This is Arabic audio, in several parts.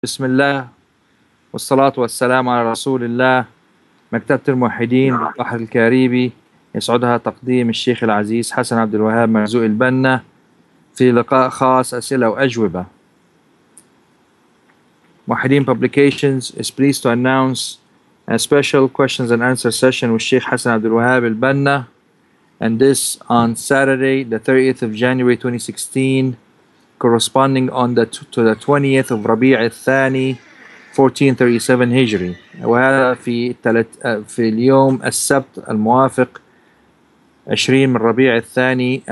بسم الله والصلاة والسلام على رسول الله. مكتبة الموحدين بالبحر الكاريبي يسعدها تقديم الشيخ العزيز حسن عبد الوهاب مرزوق البنا في لقاء خاص أسئلة وأجوبة. موحدين Publications is pleased to announce a special questions and answer session with Sheikh Hassan Abdul Wahab al-Banna, and this on Saturday the 30th of January 2016, corresponding to the 20th of Rabi' al-Thani 1437 هجري، وهذا في اليوم السبت الموافق 20 من ربيع الثاني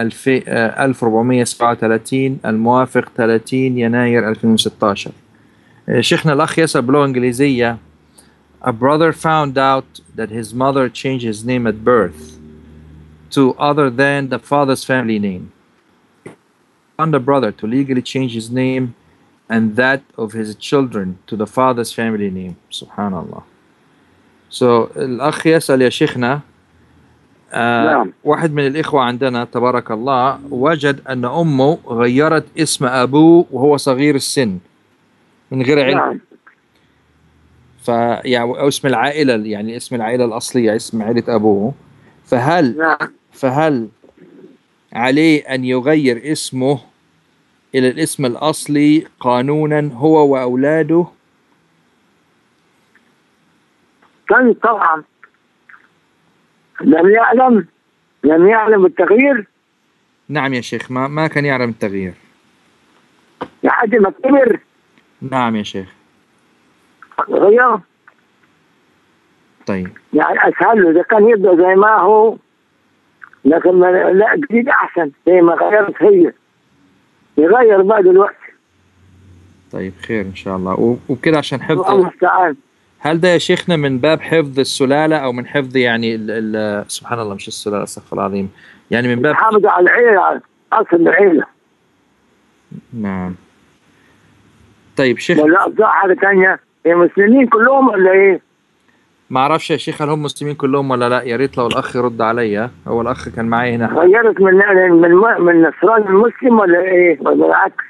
1437 الموافق 30 يناير 2016. شيخنا الأخ يسأل بلغة إنجليزية: A brother found out that his mother changed his name at birth to other than the father's family name. On the brother to legally change his name and that of his children to the father's family name. Subhanallah. So الأخ يسأل يا شيخنا، نعم. واحد من الإخوة عندنا تبارك الله وجد أن أمه غيرت اسم أبوه وهو صغير السن من غير علم. نعم. يعني أو اسم العائلة، يعني اسم العائلة الأصلية، اسم عائلة أبوه. فهل عليه أن يغير اسمه إلى الاسم الأصلي قانونا هو وأولاده؟ طبعا لم يعلم التغيير. نعم يا شيخ، ما كان يعلم التغيير لحد ما كبر. نعم يا شيخ. غيره. طيب يعني أسهل له إذا كان يبدأ زي ما هو، لكن لا، جديد أحسن زي ما غيرت هي، يغير بقى دلوقتي. طيب خير إن شاء الله. وكده عشان حفظ. الله المستعان. هل ده يا شيخنا من باب حفظ السلالة أو من حفظ يعني سبحان الله، مش السلالة، استغفر الله العظيم، يعني من باب حافظ على العيلة، على أصل العيلة. نعم. طيب شيخ، ولا أفضل حاجة تانية، المسلمين كلهم ولا إيه؟ ما أعرفش يا شيخ هل هم مسلمين كلهم ولا لا، يا ريت لو الأخ يرد عليا. هو الأخ كان معي هنا. غيرت من نصراني المسلم ولا إيه؟ ولا العكس؟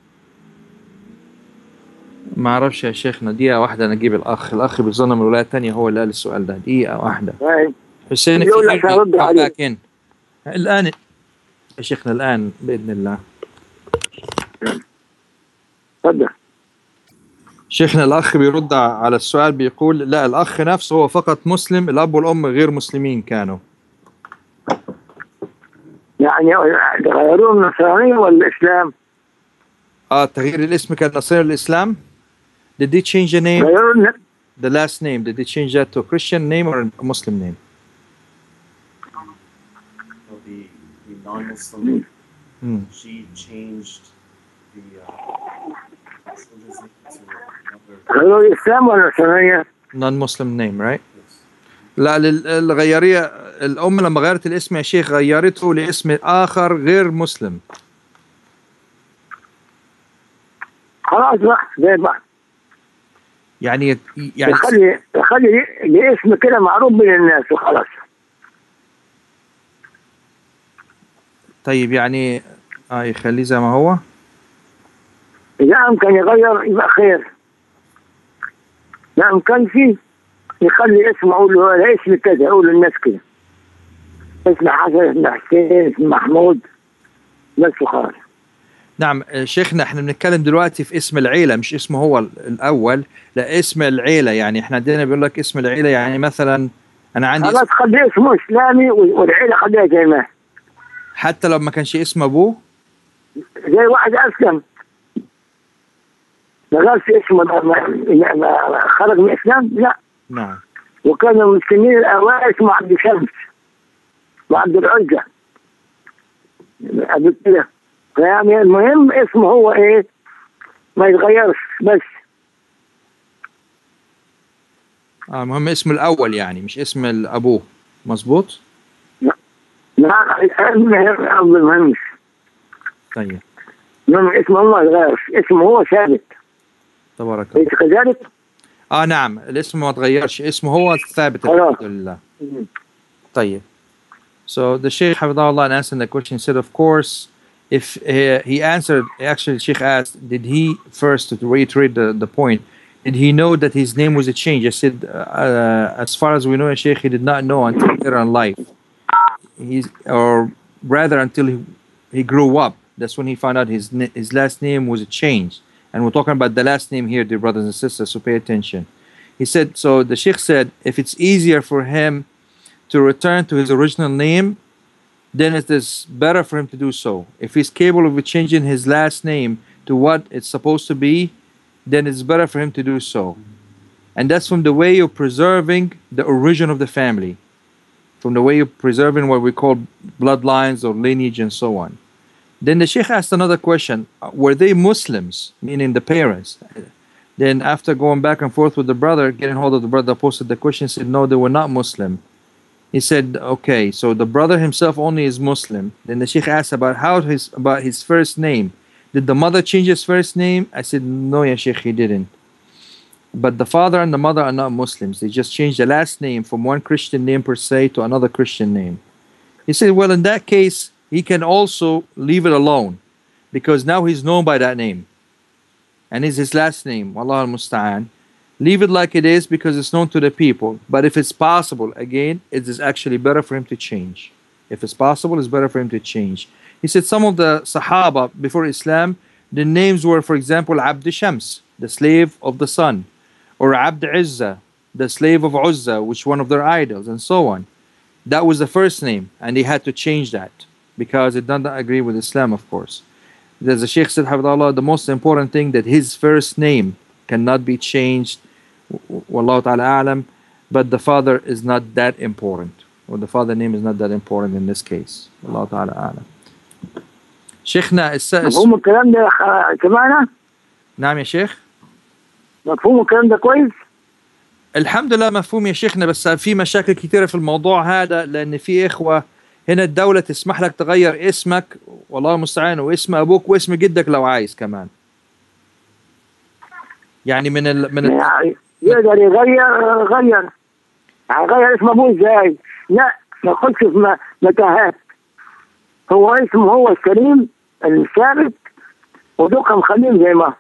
ما أعرفش يا شيخنا، دقيقة واحدة نجيب الأخ بيظن من ولاية تانية هو اللي قال السؤال ده. دقيقة واحدة. حسين يقول لك هرد عليه الآن يا شيخنا، الآن بإذن الله. تفضل. شيخنا الأخ بيرد على السؤال، بيقول لا، الأخ نفسه هو فقط مسلم، الأب والأم غير مسلمين كانوا. يعني غيروه من النصرانية ولا الإسلام؟ تغيير الاسم كان نصراني للإسلام. Did they change the name? The last name, did they change that to a Christian name or a Muslim name? The non-Muslim, she changed the غيروا الإسلام ولا النصرانية؟ Non-Muslim name, right? لا، الغيارية الأم لما غيرت الاسم يا شيخ غيرته لاسم آخر غير مسلم. خلاص بقى زي بقى. يعني خلي الاسم كده معروف بين الناس وخلاص. طيب يعني يخليه زي ما هو. إذا أمكن يغير يبقى خير، لا أمكن فيه يخلي اسمه، أقول له هذا اسم كذا، أقول للناس كده اسم حسن، اسم حسين، اسم محمود، بس وخلاص. نعم شيخنا، احنا بنتكلم دلوقتي في اسم العيلة مش اسمه هو الأول، لا اسم العيلة. يعني احنا عندنا بيقول لك اسم العيلة، يعني مثلا أنا عندي خلاص خلي اسمه إسلامي والعيلة خليها زي ما، حتى لو ما كانش اسم أبوه. زي واحد أسلم ما قالش اسمه ما خرج من الإسلام، لا. نعم. وكان المسلمين الأوائل اسمه عبد الشمس وعبد العزة قبل كده. يعني المهم اسمه هو ايه، ما يتغيرش بس. مهم اسمه الأول يعني مش اسم الأبوه، مظبوط؟ لا الأول مهمش. طيب. اسمه هو ما يتغيرش، اسمه هو ثابت. تبارك الله. ليس كذلك؟ نعم، الاسم ما تغيرش، اسمه هو الثابت الحمد لله. طيب. So the Sheikh Hafidahullah answered the question, said of course if he answered, actually Sheikh asked, did he, first to reiterate the point, did he know that his name was a change? I said, as far as we know, Sheikh, he did not know until later in life. Or rather until he grew up. That's when he found out his last name was a change. And we're talking about the last name here, dear brothers and sisters, so pay attention. He said, so the Sheikh said, if it's easier for him to return to his original name, then it is better for him to do so. If he's capable of changing his last name to what it's supposed to be, then it's better for him to do so. And that's from the way of preserving the origin of the family, from the way of preserving what we call bloodlines or lineage and so on. Then the Sheikh asked another question, were they Muslims, meaning the parents? Then after going back and forth with the brother, getting hold of the brother, posted the question, said no, they were not Muslim. He said, okay, so the brother himself only is Muslim. Then the Sheikh asked about his first name. Did the mother change his first name? I said, no, ya Sheikh, he didn't. But the father and the mother are not Muslims. They just changed the last name from one Christian name per se to another Christian name. He said, well, in that case, he can also leave it alone because now he's known by that name. And it's his last name, Wallah al-Musta'an. Leave it like it is because it's known to the people. But if it's possible, again, it is actually better for him to change. If it's possible, it's better for him to change. He said some of the Sahaba before Islam, the names were, for example, Abd Shams, the slave of the sun, or Abd Izza, the slave of Uzza, which one of their idols, and so on. That was the first name, and they had to change that because it doesn't agree with Islam, of course. As the Sheikh said, Hafidhullah, the most important thing that his first name cannot be changed, Wallahu ta'ala a'lam, but the father is not that important, or the father name is not that important in this case. Wallahu ta'ala a'lam. شيخنا مفهوم الكلام ده سمعنا؟ نعم يا شيخ. مفهوم الكلام ده كويس؟ الحمد لله مفهوم يا شيخنا، بس في مشاكل كثيرة في الموضوع هذا، لأن في إخوة هنا الدولة تسمح لك تغير اسمك والله المستعان واسم أبوك واسم جدك لو عايز كمان. يعني يعني يقدر يغير هيغير اسم أبوه إزاي؟ لا ما يخش في متاهات. هو اسمه هو الكريم الثابت ودوك مخليهم زي ما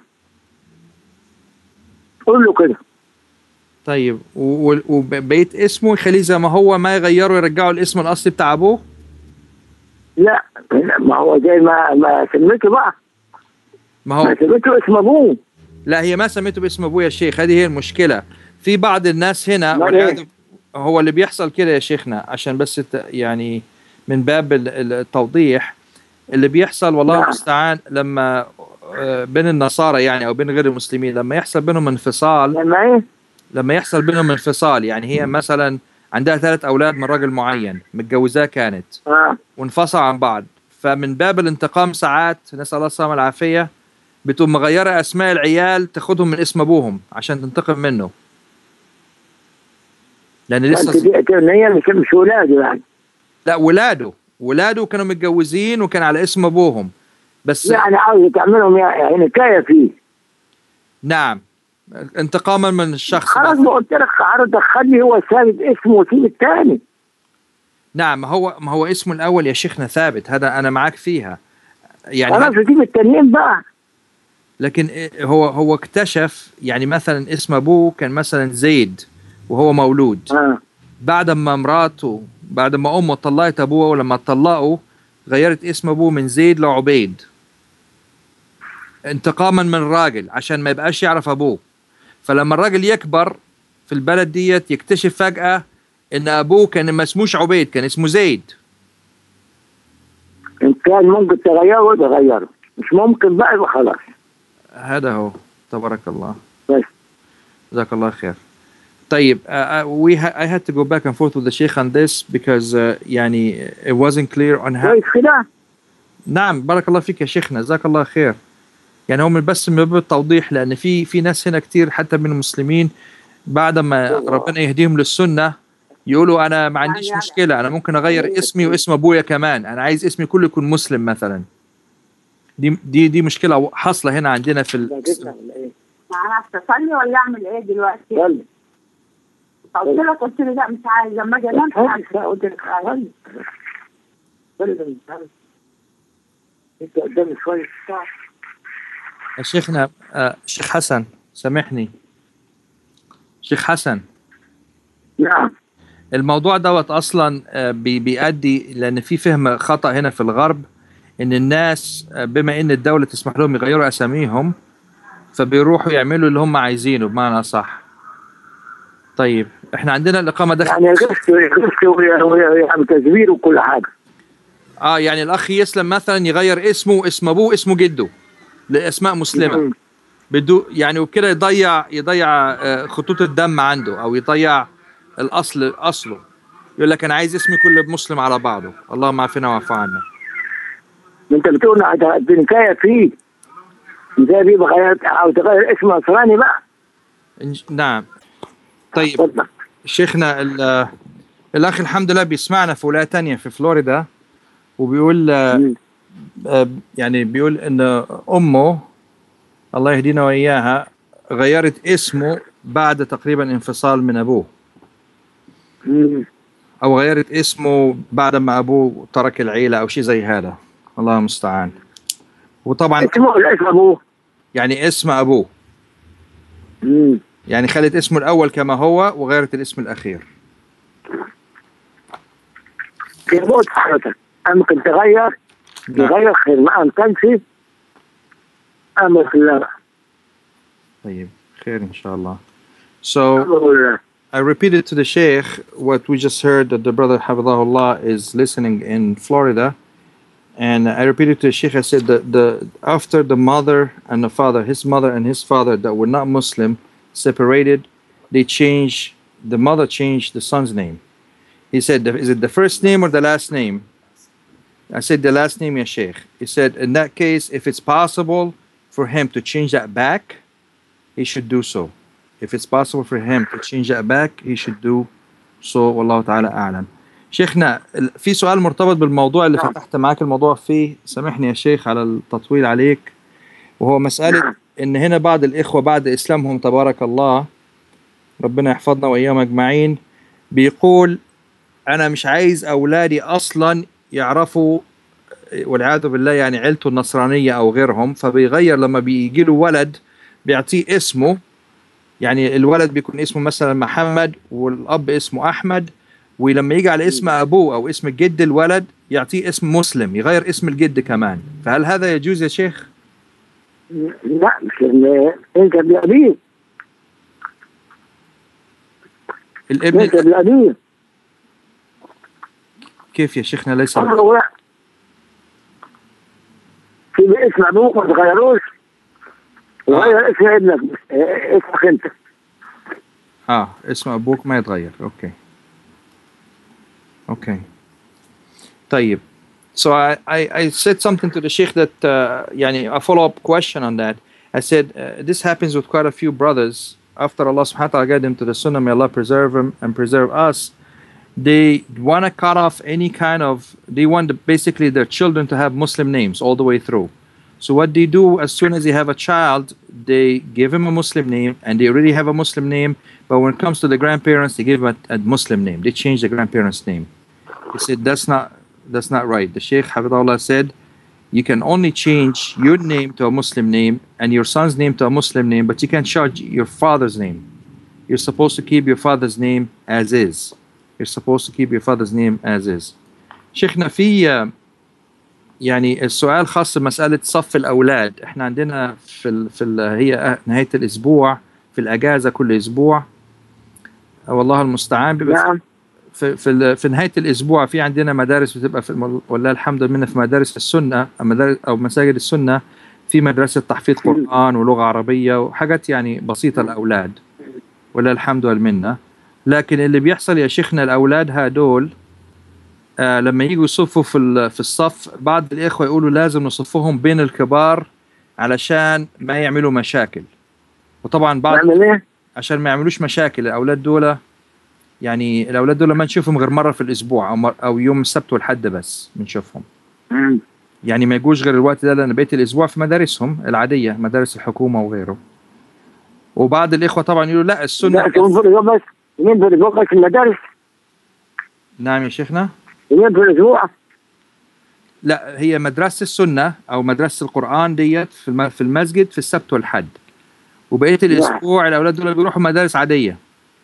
قول له كده. طيب وبقيت اسمه يخليه زي ما هو، ما يغيره يرجعه الاسم الأصلي بتاع أبوه؟ لا ما هو زي ما سميته بقى. ما سميته اسم أبوه. لا هي ما سميته باسم أبوه يا شيخ، هذه هي المشكلة. في بعض الناس هنا هو اللي بيحصل كده يا شيخنا، عشان بس يعني من باب التوضيح اللي بيحصل والله المستعان لما بين النصارى يعني او بين غير المسلمين لما يحصل بينهم انفصال. لما يحصل بينهم انفصال، يعني هي مثلا عندها 3 أولاد من راجل معين متجوزاه كانت وانفصل عن بعض، فمن باب الانتقام ساعات نسأل الله السلامة والعافية بتقوم مغيرة اسماء العيال تاخدهم من اسم ابوهم عشان تنتقم منه، لان لسه هي مش ولاده يعني. لا ولاده كانوا متجوزين وكان على اسم ابوهم، بس يعني عاوز تعملهم يعني نكايه فيه. نعم انتقاما من الشخص. خلاص ما قلت لك حضرتك خلي هو ثابت اسمه وسيب الثاني. نعم ما هو اسمه الاول يا شيخنا ثابت، هذا انا معاك فيها يعني. خلاص سيب التانيين بقى. لكن هو اكتشف يعني مثلا اسم ابوه كان مثلا زيد وهو مولود. بعد ما امه طلقت ابوه، ولما طلقوا غيرت اسم ابوه من زيد لعبيد انتقاما من الراجل عشان ما يبقاش يعرف ابوه. فلما الراجل يكبر في البلد ديت يكتشف فجأة ان ابوه كان ما اسموش عبيد، كان اسمه زيد. ان كان ممكن تغيره مش ممكن بقى يبقى خلاص. هذا هو. تبارك الله. بس جزاك الله خير. طيب I had to go back and forth with the Sheikh on this because يعني it wasn't clear on how. كده. نعم بارك الله فيك يا شيخنا جزاك الله خير. يعني هو بس من باب التوضيح، لأن في ناس هنا كتير حتى من المسلمين بعد ما ربنا يهديهم للسنة يقولوا أنا ما عنديش مشكلة، أنا ممكن أغير اسمي واسم أبويا كمان، أنا عايز اسمي كله يكون مسلم مثلا. دي مشكلة حاصلة هنا عندنا في أنا أصلي ولا أعمل إيه دلوقتي؟ قلت له لا مش عايز، لما أجي أنام قلت لك انت قدامي شويه ساعه. يا شيخنا شيخ حسن سامحني، شيخ حسن، نعم. الموضوع دوت اصلا بيؤدي لان في فهم خطأ هنا في الغرب، ان الناس بما ان الدولة تسمح لهم يغيروا اساميهم فبيروحوا يعملوا اللي هم عايزينه بمعنى صح. طيب احنا عندنا الاقامة داخل يعني غشت تزوير وكل حاجه. يعني الاخ يسلم مثلا يغير اسمه، اسم ابوه، واسم جده لاسماء مسلمة بده يعني، وبكده يضيع خطوط الدم عنده، او يضيع اصله. يقول لك انا عايز اسمي كله مسلم على بعضه. اللهم عافنا واعف عنا. انت بتقول بنكايه فيه زي دي عاوز تغير اسم نصراني بقى. نعم. طيب شيخنا الاخ الحمد لله بيسمعنا في ولاية تانية في فلوريدا، وبيقول يعني بيقول ان امه الله يهدينا واياها غيرت اسمه بعد تقريبا انفصال من ابوه، او غيرت اسمه بعد ما ابوه ترك العيلة او شيء زي هذا، الله المستعان. وطبعا اسم ابوه يعني اسم ابوه يعني خلت اسمه الاول كما هو وغيرت الاسم الاخير. في موت حضرتك ممكن تغير خير ما امكنش امر في الله. طيب خير ان شاء الله. So I repeated to the Sheikh what we just heard, that the brother Hafidhahullah is listening in Florida, and I repeated to the Sheikh, I said that after the mother and the father, his mother and his father that were not Muslim separated, the mother changed the son's name. He said, is it the first name or the last name? I said the last name, ya Sheikh. He said, in that case, if it's possible for him to change that back, he should do so. If it's possible for him to change that back, he should do so. والله تعالى أعلم. شيخنا في سؤال مرتبط بالموضوع اللي فتحت معاك الموضوع فيه، سامحني يا شيخ على التطويل عليك، وهو مسألة إن هنا بعض الإخوة بعد إسلامهم تبارك الله ربنا يحفظنا وإياهم أجمعين بيقول أنا مش عايز أولادي أصلا يعرفوا والعياذ بالله يعني عيلته النصرانية أو غيرهم، فبيغير لما بيجي له ولد بيعطيه اسمه، يعني الولد بيكون اسمه مثلا محمد والأب اسمه أحمد، ولما يجي على اسم أبوه أو اسم الجد الولد يعطيه اسم مسلم، يغير اسم الجد كمان. فهل هذا يجوز يا شيخ؟ لا مش انت بالأبيه. الابن انت بالأبيه. كيف يا شيخنا ليس في اسم أبوك ما تغيروش وغير اسم ابنك اسمك انت. اسم أبوك ما يتغير. Okay. طيب. So I said something to the Sheikh that يعني a follow-up question on that. I said this happens with quite a few brothers. After Allah subhanahu wa ta'ala guide them to the sunnah, may Allah preserve them and preserve us. They want to cut off any kind of, they want basically their children to have Muslim names all the way through. So what they do, as soon as they have a child, they give him a Muslim name, and they already have a Muslim name, but when it comes to the grandparents, they give him a Muslim name. They change the grandparents' name. He said that's not right. The Sheikh Hafidhahullah said you can only change your name to a Muslim name and your son's name to a Muslim name, but you can't change your father's name. You're supposed to keep your father's name as is. You're supposed to keep your father's name as is. شيخنا في يعني السؤال خاص بمسألة صف الأولاد. احنا عندنا هي نهاية الأسبوع في الأجازة كل أسبوع والله المستعان بس في نهاية الأسبوع في عندنا مدارس بتبقى والله الحمد لله في مدارس السنة أو مساجد السنة في مدرسة تحفيظ قرآن ولغة عربية وحاجات يعني بسيطة الأولاد والله الحمد والمنة. لكن اللي بيحصل يا شيخنا الأولاد هادول لما يجوا يصفوا في الصف بعض الإخوة يقولوا لازم نصفهم بين الكبار علشان ما يعملوا مشاكل. وطبعا عشان ما يعملوش مشاكل الأولاد دول ما نشوفهم غير مرة في الأسبوع أو يوم السبت والحد بس بنشوفهم. يعني ما يجوش غير الوقت ده لأن بقية الأسبوع في مدارسهم العادية مدارس الحكومة وغيره. وبعض الإخوة طبعا يقولوا لا السنة بس يومين في الأسبوع في المدارس. نعم يا شيخنا. يومين في الأسبوع. لا، هي مدرسة السنة أو مدرسة القرآن ديت في المسجد في السبت والحد، وبقية الأسبوع الأولاد دول بيروحوا مدارس عادية.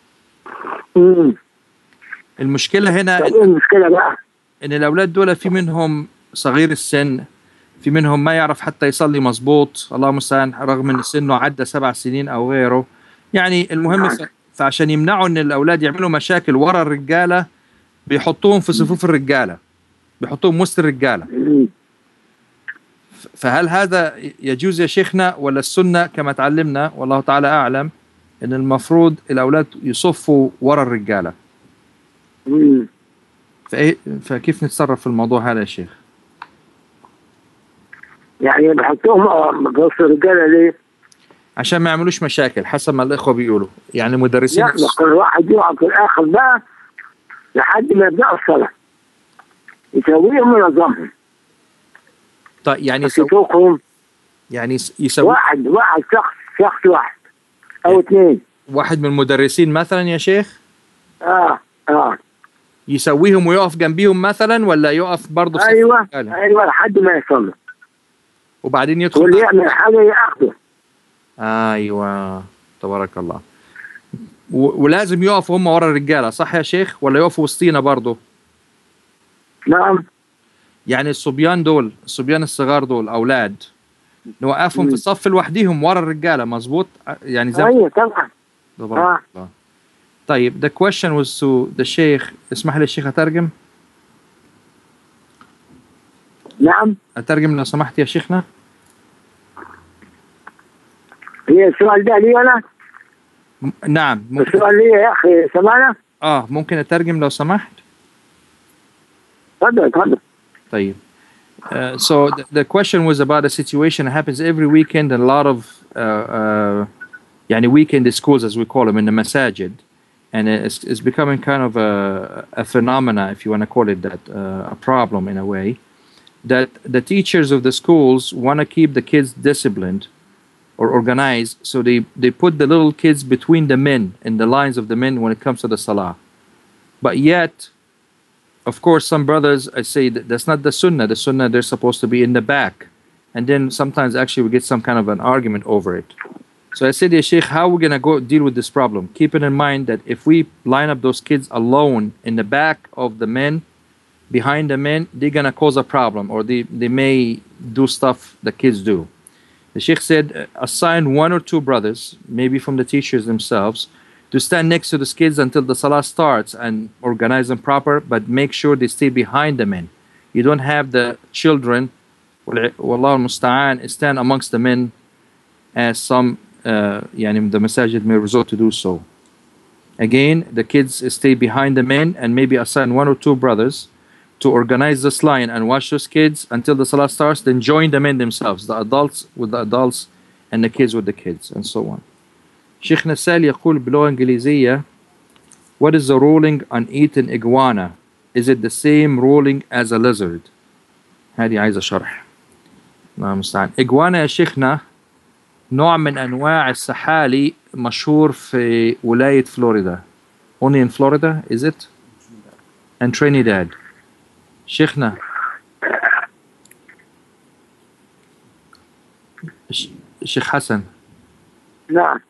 المشكلة هنا طب ايه المشكلة بقى؟ إن الأولاد دول في منهم صغير السن، في منهم ما يعرف حتى يصلي مظبوط، الله المستعان، رغم إن سنه عدى 7 سنين أو غيره. يعني المهم فعشان يمنعوا إن الأولاد يعملوا مشاكل ورا الرجالة بيحطوهم في صفوف الرجالة، بيحطوهم وسط الرجالة. فهل هذا يجوز يا شيخنا، ولا السنة كما تعلمنا والله تعالى أعلم إن المفروض الأولاد يصفوا ورا الرجالة؟ فكيف نتصرف في الموضوع هذا يا شيخ؟ يعني بحطوهم وسط الرجالة ليه؟ عشان ما يعملوش مشاكل حسب ما الإخوة بيقولوا، يعني مدرسين. لا، كل واحد يقعد في الآخر بقى لحد ما يبدأ الصلاة، يسويهم وينظمهم. طيب يعني يسوي واحد شخص واحد أو اثنين، واحد من المدرسين مثلا يا شيخ. يسويهم ويقف جنبيهم مثلا، ولا يقف برضه في ايوه لحد ما يصلي، وبعدين يدخل واللي يعمل حاجه ياخده. ايوه تبارك الله. ولازم يقفوا هم ورا الرجاله صح يا شيخ، ولا يقفوا وسطينا برضه؟ نعم. يعني الصبيان الصغار دول اولاد نوقفهم في الصف لوحديهم ورا الرجاله، مظبوط؟ يعني زي ايوه طبعا. تبارك الله. طيب the question was to the sheikh. اسمح لي الشيخ أترجم. نعم. أترجم لو سمحت يا شيخنا. هي السؤال ده لي أنا؟ نعم. السؤال لي يا أخي سمعنا؟ ممكن أترجم لو سمحت؟ تفضل. طيب. So the question was about a situation that happens every weekend in a lot of يعني weekend schools as we call them in the masajid. And it's becoming kind of a phenomena, if you want to call it that, a problem in a way, that the teachers of the schools want to keep the kids disciplined or organized, so they put the little kids between the men, in the lines of the men when it comes to the salah. But yet, of course, some brothers, I say that's not the sunnah. The sunnah, they're supposed to be in the back. And then sometimes actually we get some kind of an argument over it. So I said, Sheikh, how are we going to go deal with this problem? Keeping in mind that if we line up those kids alone in the back of the men, behind the men, they're going to cause a problem, or they may do stuff the kids do. The Sheikh said, assign 1 or 2 brothers, maybe from the teachers themselves, to stand next to these kids until the salah starts and organize them proper, but make sure they stay behind the men. You don't have the children, wallahu al-musta'an, stand amongst the men as some the masajid may resort to do so. Again, the kids stay behind the men and maybe assign 1 or 2 brothers to organize this line and watch those kids until the salah starts, then join the men themselves, the adults with the adults and the kids with the kids, and so on. شيخنا السائل يقول باللغة الإنجليزية: What is the ruling on eating iguana? Is it the same ruling as a lizard? هذه عايزة شرح. الله المستعان. iguana يا شيخنا نوع من أنواع السحالي مشهور في ولاية فلوريدا. Only in Florida, is it? And Trinidad. شيخنا الشيخ حسن. نعم.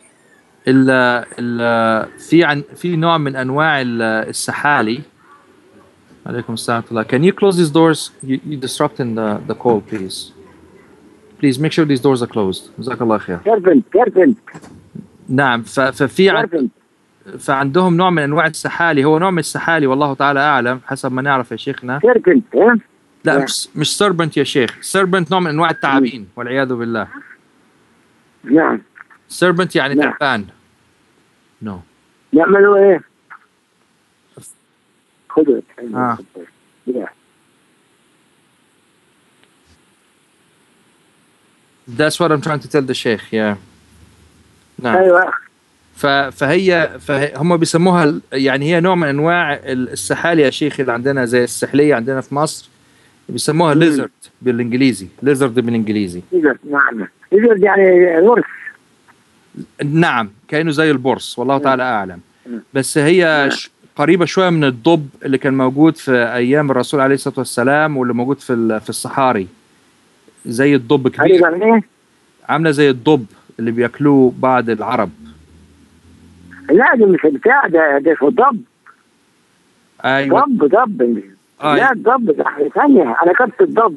في نوع من أنواع السحالي. عليكم السلام ورحمة الله. Can you close these doors? You disrupting the call, please. Please make sure these doors are closed. جزاك الله خير. كرفن. نعم. فعندهم نوع من انواع السحالي، هو نوع من السحالي والله تعالى اعلم حسب ما نعرف يا شيخنا. كرفن. لا مش سربنت يا شيخ. سربنت نوع من انواع التعابين والعياذ بالله. نعم. سربنت يعني تعبان. نو. يعملوا ايه؟ خذوا. That's what I'm trying to tell the sheikh. Yeah. نعم. ايوه. فهم بيسموها يعني هي نوع من انواع السحالي يا شيخ اللي عندنا زي السحليه عندنا في مصر بيسموها ليزرد بالانجليزي. ليزرد بالانجليزي. نعم. ليزرد يعني ورث. نعم كأنه زي البرص والله تعالى اعلم. بس هي قريبة شوية من الضب اللي كان موجود في أيام الرسول عليه الصلاة والسلام واللي موجود في الصحاري، زي الضب كبير، ايه؟ عاملة زي الضب اللي بياكلوه بعض العرب. لا دي مش بتاع ده في ضب. أيوة. ضب لا الضب ده حاجة ثانية. أنا كنت الضب.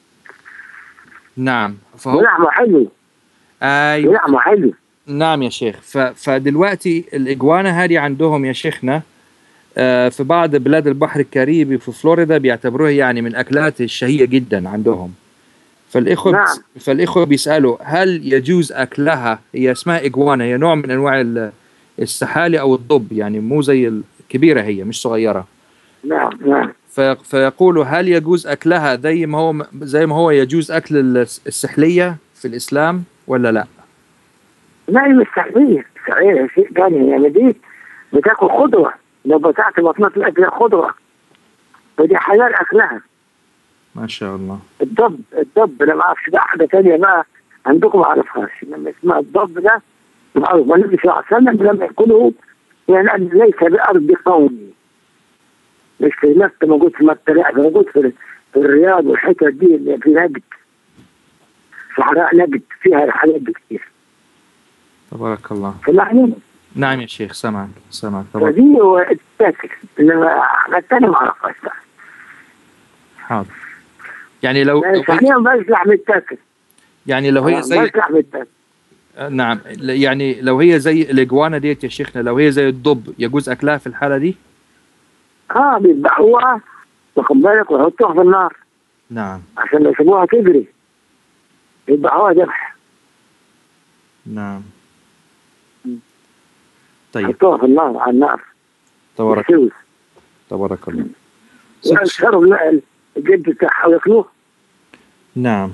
نعم. فهو ولحمه حلو. أيوة. ولحمه حلو. نعم يا شيخ. فدلوقتي الإجوانا هذه عندهم يا شيخنا في بعض بلاد البحر الكاريبي في فلوريدا بيعتبروها يعني من أكلات الشهية جدا عندهم. فالإخوة بيسألوا هل يجوز أكلها؟ هي اسمها إجوانا، هي نوع من أنواع السحالي أو الضب، يعني مو زي الكبيرة، هي مش صغيرة. نعم. فيقولوا هل يجوز أكلها زي ما هو يجوز أكل السحلية في الإسلام ولا لا؟ لا مش سحلية. سحلية شيء ثاني. يعني دي بتاكل خضرة، لو بتاعت بطنات الأكل خضرة، ودي حلال أكلها. ما شاء الله. الضب أنا ما أعرفش بقى حاجة ثانية بقى عندكم ما أعرفهاش. لما اسمها الضب ده معروف. والنبي صلى الله عليه وسلم لما يقوله يعني ليس بأرض قومي، مش في مكة موجود في مكة، لا موجود في الرياض والحتت دي اللي في نجد، صحراء نجد فيها الحاجات دي كتير. تبارك الله. سمعني؟ نعم يا شيخ سمعك. فدي هو التاكل، انما حاجات ثانيه ما اعرفهاش. حاضر. يعني لو صحيح بس لحم التاكل. يعني لو هي زي لحم التاكل. نعم. يعني لو هي زي الإجوانا ديت يا شيخنا، لو هي زي الضب يجوز أكلها في الحالة دي؟ بيذبحوها واخد بالك ويحطوها في النار. نعم. عشان لو يسيبوها تجري يذبحوها ذبح. نعم. طيب. يحطوها في النار على النار. تبارك الله. يكسروا الجلد بتاعها وياكلوها. نعم.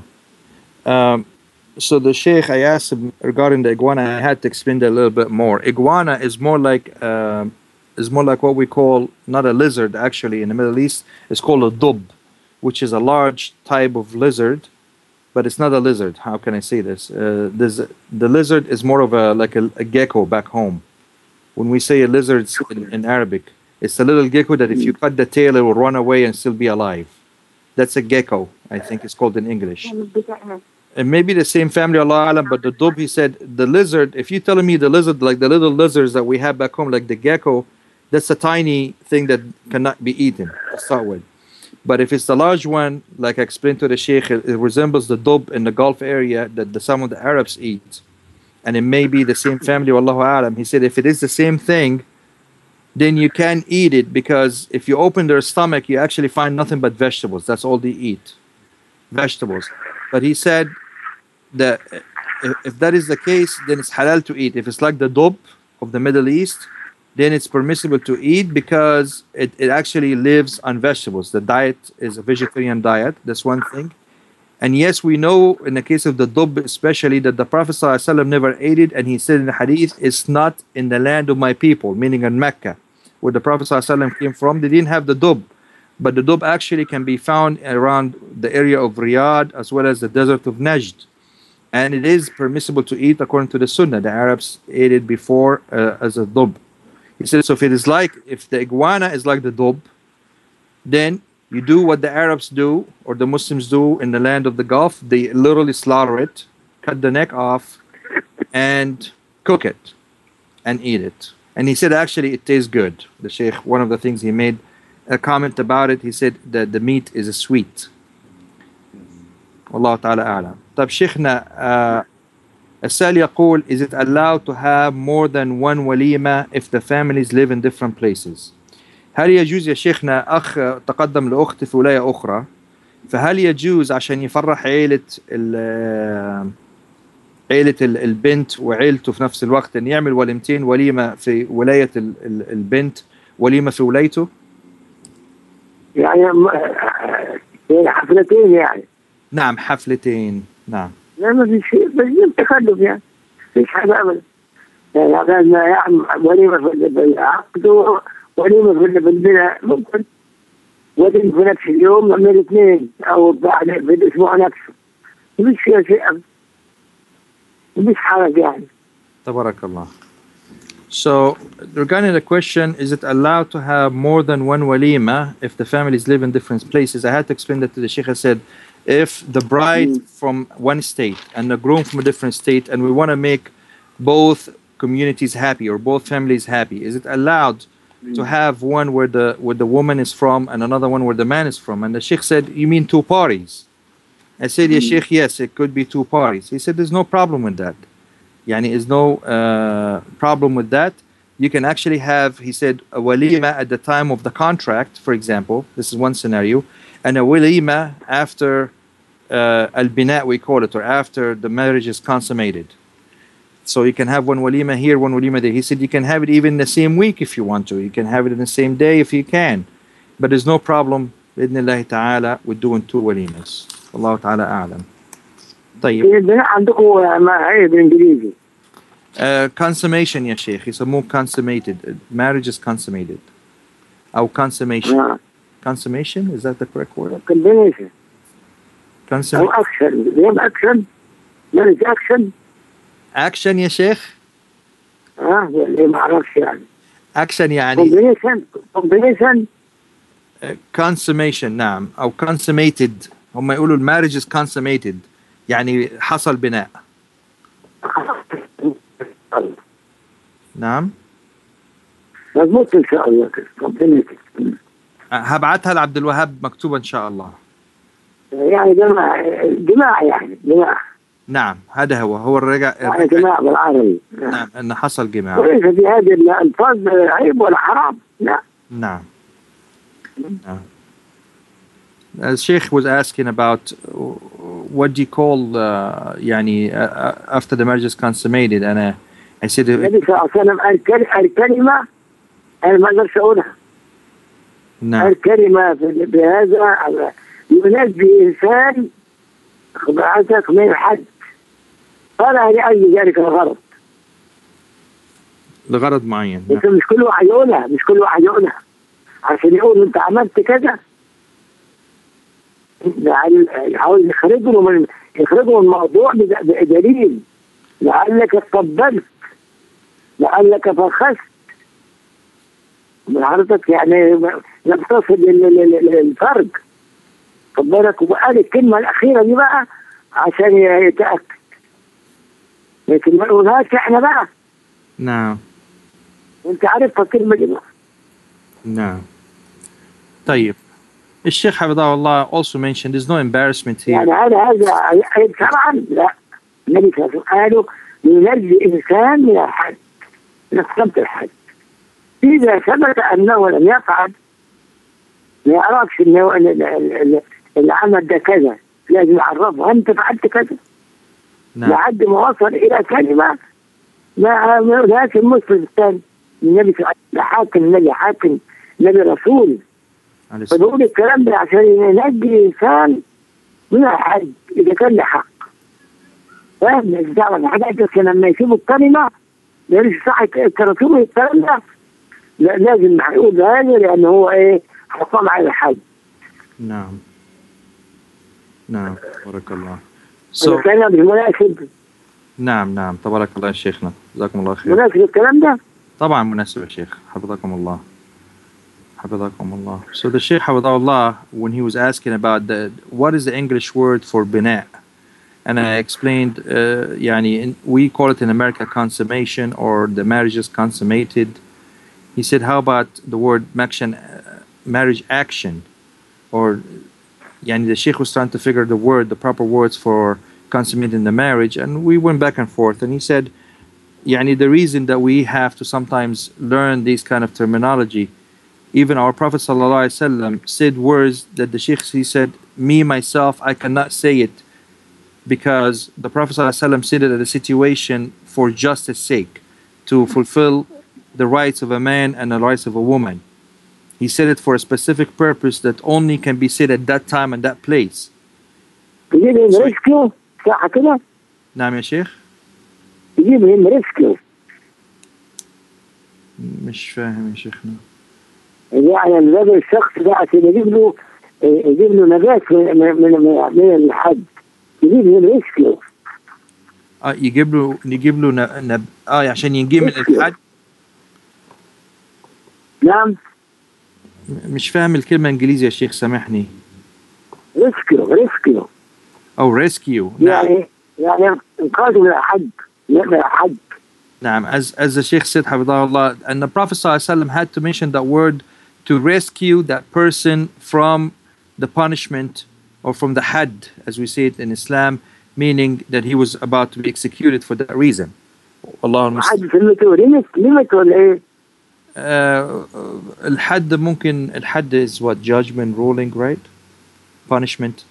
So the Sheikh, I asked him regarding the iguana. I had to explain that a little bit more. Iguana is more like what we call, not a lizard actually in the Middle East. It's called a dub, which is a large type of lizard, but it's not a lizard. How can I say this? The lizard is more of a gecko back home. When we say a lizard in Arabic, it's a little gecko that if you cut the tail, it will run away and still be alive. That's a gecko, I think it's called in English. It may be the same family, Allah Alam, but the dub, he said, the lizard, if you're telling me the lizard, like the little lizards that we have back home, like the gecko, that's a tiny thing that cannot be eaten to start with. But if it's the large one, like I explained to the Sheikh, it resembles the dub in the Gulf area that some of the Arabs eat. And it may be the same family, Wallahu Alam. He said, if it is the same thing, then you can eat it, because if you open their stomach, you actually find nothing but vegetables. That's all they eat, vegetables. But he said that if that is the case, then it's halal to eat. If it's like the dub of the Middle East, then it's permissible to eat because it actually lives on vegetables. The diet is a vegetarian diet. That's one thing. And yes, we know in the case of the dub especially that the Prophet ﷺ never ate it, and he said in the hadith, it's not in the land of my people, meaning in Mecca, where the Prophet ﷺ came from. They didn't have the dub, but the dub actually can be found around the area of Riyadh as well as the desert of Najd. And it is permissible to eat according to the Sunnah. The Arabs ate it before as a dub. He said, so if the iguana is like the dub, then you do what the Arabs do or the Muslims do in the land of the Gulf. They literally slaughter it, cut the neck off, and cook it and eat it. And he said actually it tastes good. The Sheikh, one of the things he made a comment about it, he said that the meat is sweet. والله تعالى أعلم. طيب شيخنا السائل يقول, is it allowed to have more than one walima if the families live in different places? هل يجوز يا شيخنا أخ تقدم لأخت في ولاية أخرى, فهل يجوز عشان يفرح عيلة البنت وعيلته في نفس الوقت أن يعمل وليمتين, وليمة في ولاية البنت وليمة في ولايته؟ يعني حفلتين يعني. نعم حفلتين. نعم. لا ما في شيء, بس تخلف يعني مش حاجة أبدا. يعني هذا يعمل وليمة في العقد وليمة في البناء ممكن, وليمة في نفس اليوم من الاثنين أو بعد في الأسبوع نفسه. مش فيها شيء أبدا, مش حاجة يعني. تبارك الله. So regarding the question, is it allowed to have more than one walima if the families live in different places? I had to explain that to the Sheikh. I said, if the bride from one state and the groom from a different state, and we want to make both communities happy or both families happy, is it allowed to have one where the woman is from and another one where the man is from? And the Sheikh said, you mean two parties? I said, yeah, Sheikh, yes, it could be two parties. He said, there's no problem with that. Yani, is no problem with that. You can actually have, he said, a walima at the time of the contract, for example. This is one scenario. And a walima after al-bina, we call it, or after the marriage is consummated. So you can have one walima here, one walima there. He said you can have it even the same week if you want to. You can have it in the same day if you can. But there's no problem, بإذن ta'ala, with doing two walimas. Allah ta'ala a'lam. طيب. البناء عندكم ما هي بالانجليزي؟ Consummation يا شيخ. يسموه consummated. Marriage is consummated. أو consummation. Consummation, is that the correct word? Combination. Consummation. أو action. Game action. Marriage action. Action يا شيخ. اللي ما أعرفش يعني. Action يعني. Combination. Consummation نعم. أو consummated. هم يقولوا marriage is consummated. يعني حصل بناء. نعم. مضبوط إن شاء الله. هبعتها لعبد الوهاب مكتوبة إن شاء الله. يعني جماعة يعني جماعة. نعم هذا هو الرجع. يعني جماعة بالعربي. نعم إن حصل جماعة. وليس في هذه الألفاظ عيب ولا حرام. لا. نعم. As Sheikh was asking about what do you call يعني after the marriage is consummated, and I said النبي صلى الله عليه وسلم الكلمة أنا ما أقدرش أقولها. نعم. الكلمة بهذا ينجي إنسان خبراتك من الحد فلا لأجل ذلك الغرض. لغرض معين. بس مش كل واحد يقولها، مش كل واحد يقولها عشان يقول أنت عملت كذا. عاوز يخرجوا من الموضوع بدليل لعلك اتقبلت لعلك فخست من حضرتك يعني يقتصد الفرق. خد بالك وقال الكلمة الأخيرة دي بقى عشان يتأكد لكن ما نقولهاش احنا بقى. نعم. انت عارف الكلمة دي بقى. نعم. طيب. الشيخ حفظه الله also mentioned there's no embarrassment here. يعني هذا شرعا لا. النبي صلى الله عليه وسلم قالوا ينجي إنسان من الحد من خصمة الحد. إذا ثبت أنه لم يفعل ما يعرفش إنه اللي عمل ده كذا لازم يعرفه أنت فعلت كذا. نعم. لحد ما وصل إلى كلمة ما يقولهاش المسلم الثاني. النبي صلى الله عليه وسلم حاكم نبي رسول. فبقول الكلام ده عشان ينجي إنسان من الحد إذا كان له حق. فاهم الدعوة الحاجات بس لما يسيبوا الكلمة ليش صح الكراتوم الكلام ده لا لازم هيقول هذا لأنه هو إيه حصل على الحد. نعم. نعم بارك الله. الكلام مناسب. نعم تبارك الله يا شيخنا جزاكم الله خير. مناسب الكلام ده؟ طبعا مناسب يا شيخ حفظكم الله. حفظكم الله. So the Sheikh Hafidahullah, when he was asking about what is the English word for bina, and I explained يعني we call it in America consummation or the marriage is consummated. He said how about the word marriage action, or يعني the Sheikh was trying to figure the proper words for consummating the marriage, and we went back and forth, and he said يعني the reason that we have to sometimes learn these kind of terminology, even our Prophet ﷺ said words that the Sheikh, he said, me myself I cannot say it because the Prophet ﷺ said it at a situation for justice sake, to fulfill the rights of a man and the rights of a woman. He said it for a specific purpose that only can be said at that time and that place. نعم يا شيخ. يجيبهم ريسكيو. مش فاهم يا شيخنا. يعني هذا الشخص ده عشان يجيب له نجاة من الحد يجيب له ريسكيو. نجيب له عشان ينجي من الحد. نعم. مش فاهم الكلمة إنجليزي يا شيخ سامحني. ريسكيو أو rescue. يعني إنقاذ من الحد. نعم, as the Sheikh said حفظه and the Prophet ﷺ had to mention that word to rescue that person from the punishment or from the had, as we say it in Islam, meaning that he was about to be executed for that reason. Allah الحد ممكن الحد is what, judgment, ruling, right? Punishment.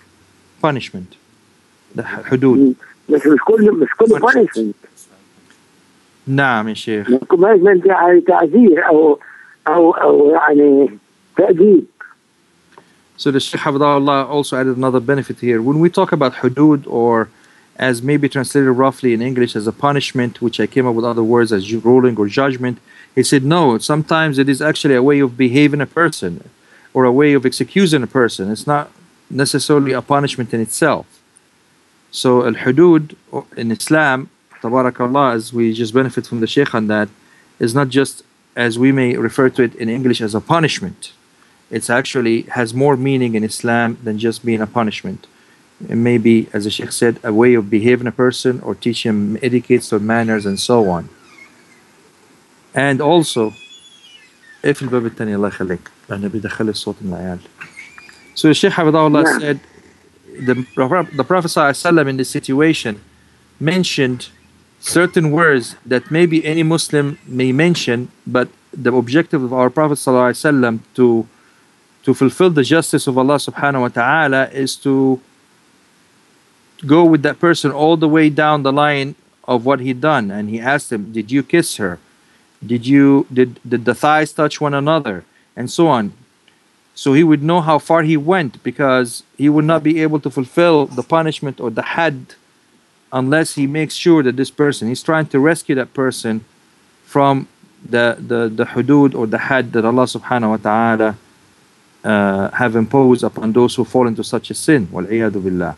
the حدود. مش كل punishment. نعم يا شيخ. punishment يعني تعذير أو يعني تأديب. So the Shaykh Habibullah also added another benefit here. When we talk about hudud, or as maybe translated roughly in English as a punishment, which I came up with other words as ruling or judgment, he said no, sometimes it is actually a way of behaving a person or a way of excusing a person. It's not necessarily a punishment in itself. So al-hudud in Islam, tabarakallah, as we just benefit from the Shaykh on that, is not just as we may refer to it in English as a punishment. It's actually has more meaning in Islam than just being a punishment. It may be, as the Sheikh said, a way of behaving a person or teach him etiquettes or manners and so on. And also, if الباب الثاني الله يخليك لأنه بيدخل الصوت من العيال. So the Sheikh Habibullah said, the Prophet ﷺ in this situation mentioned certain words that maybe any Muslim may mention, but the objective of our Prophet ﷺ to fulfill the justice of Allah subhanahu wa ta'ala is to go with that person all the way down the line of what he done. And he asked him, did you kiss her? Did the thighs touch one another? And so on. So he would know how far he went, because he would not be able to fulfill the punishment or the had unless he makes sure that this person, he's trying to rescue that person from the hudud or the had that Allah subhanahu wa ta'ala have imposed upon those who fall into such a sin. وَالْعِيَاذُ بِاللَّهِ.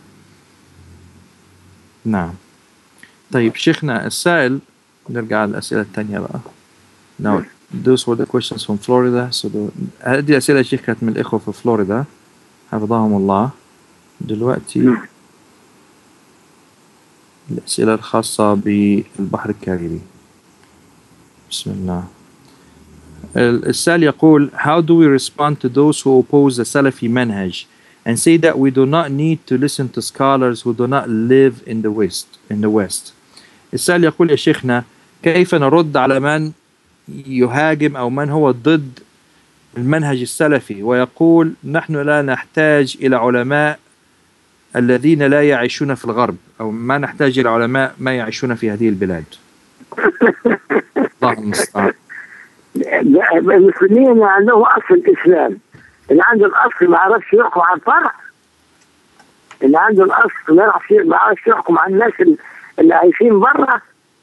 نعم. طيب شيخنا السائل, نرجع للأسئلة الثانية بقى. Now, those were the questions from Florida. So هذه الأسئلة يا شيخ كانت من الإخوة في فلوريدا حفظهم الله. دلوقتي الأسئلة الخاصة بالبحر الكاريبي. بسم الله. السائل يقول, how do we respond to those who oppose the Salafi manhaj and say that we do not need to listen to scholars who do not live in the West? السائل يقول يا شيخنا, كيف نرد على من يهاجم أو من هو ضد المنهج السلفي ويقول نحن لا نحتاج إلى علماء الذين لا يعيشون في الغرب, أو ما نحتاج إلى علماء ما يعيشون في هذه البلاد؟ الله المستعان. المسلمين عندهم أصل الإسلام. اللي عنده الأصل ما عرفش يحكم عن الفرع. اللي عنده الأصل ما عرفش يحكم عن الناس اللي عايشين برا.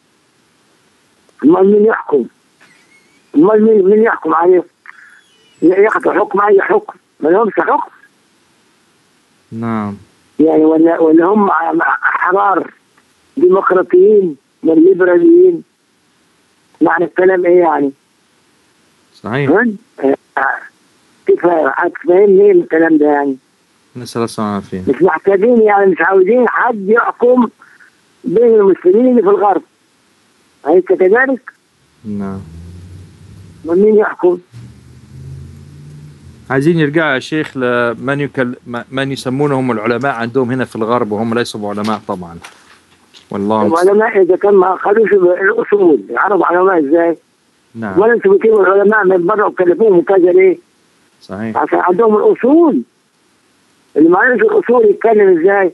امال مين يحكم؟ امال مين يحكم عليه؟ ياخذ حكم أي حكم؟ ما لهمش حكم. نعم. يعني ولا هم أحرار ديمقراطيين والليبراليين. معنى الكلام إيه يعني؟ صحيح. كيف هتفهمني الكلام ده يعني؟ نسأل الله العافية. مش محتاجين يعني مش عاوزين حد يحكم بين المسلمين اللي في الغرب. أليس كذلك؟ نعم. ومين يحكم؟ عايزين يرجعوا يا شيخ من يسمونهم العلماء عندهم هنا في الغرب وهم ليسوا بعلماء طبعا. والله. العلماء إذا كان ما خدوش الأصول، يعرفوا علماء إزاي؟ نعم. ولا انتوا بتجيبوا العلماء من بره وكلفوهم كذا ليه؟ صحيح. عشان عندهم الأصول. اللي ما عندوش الأصول يتكلم إزاي؟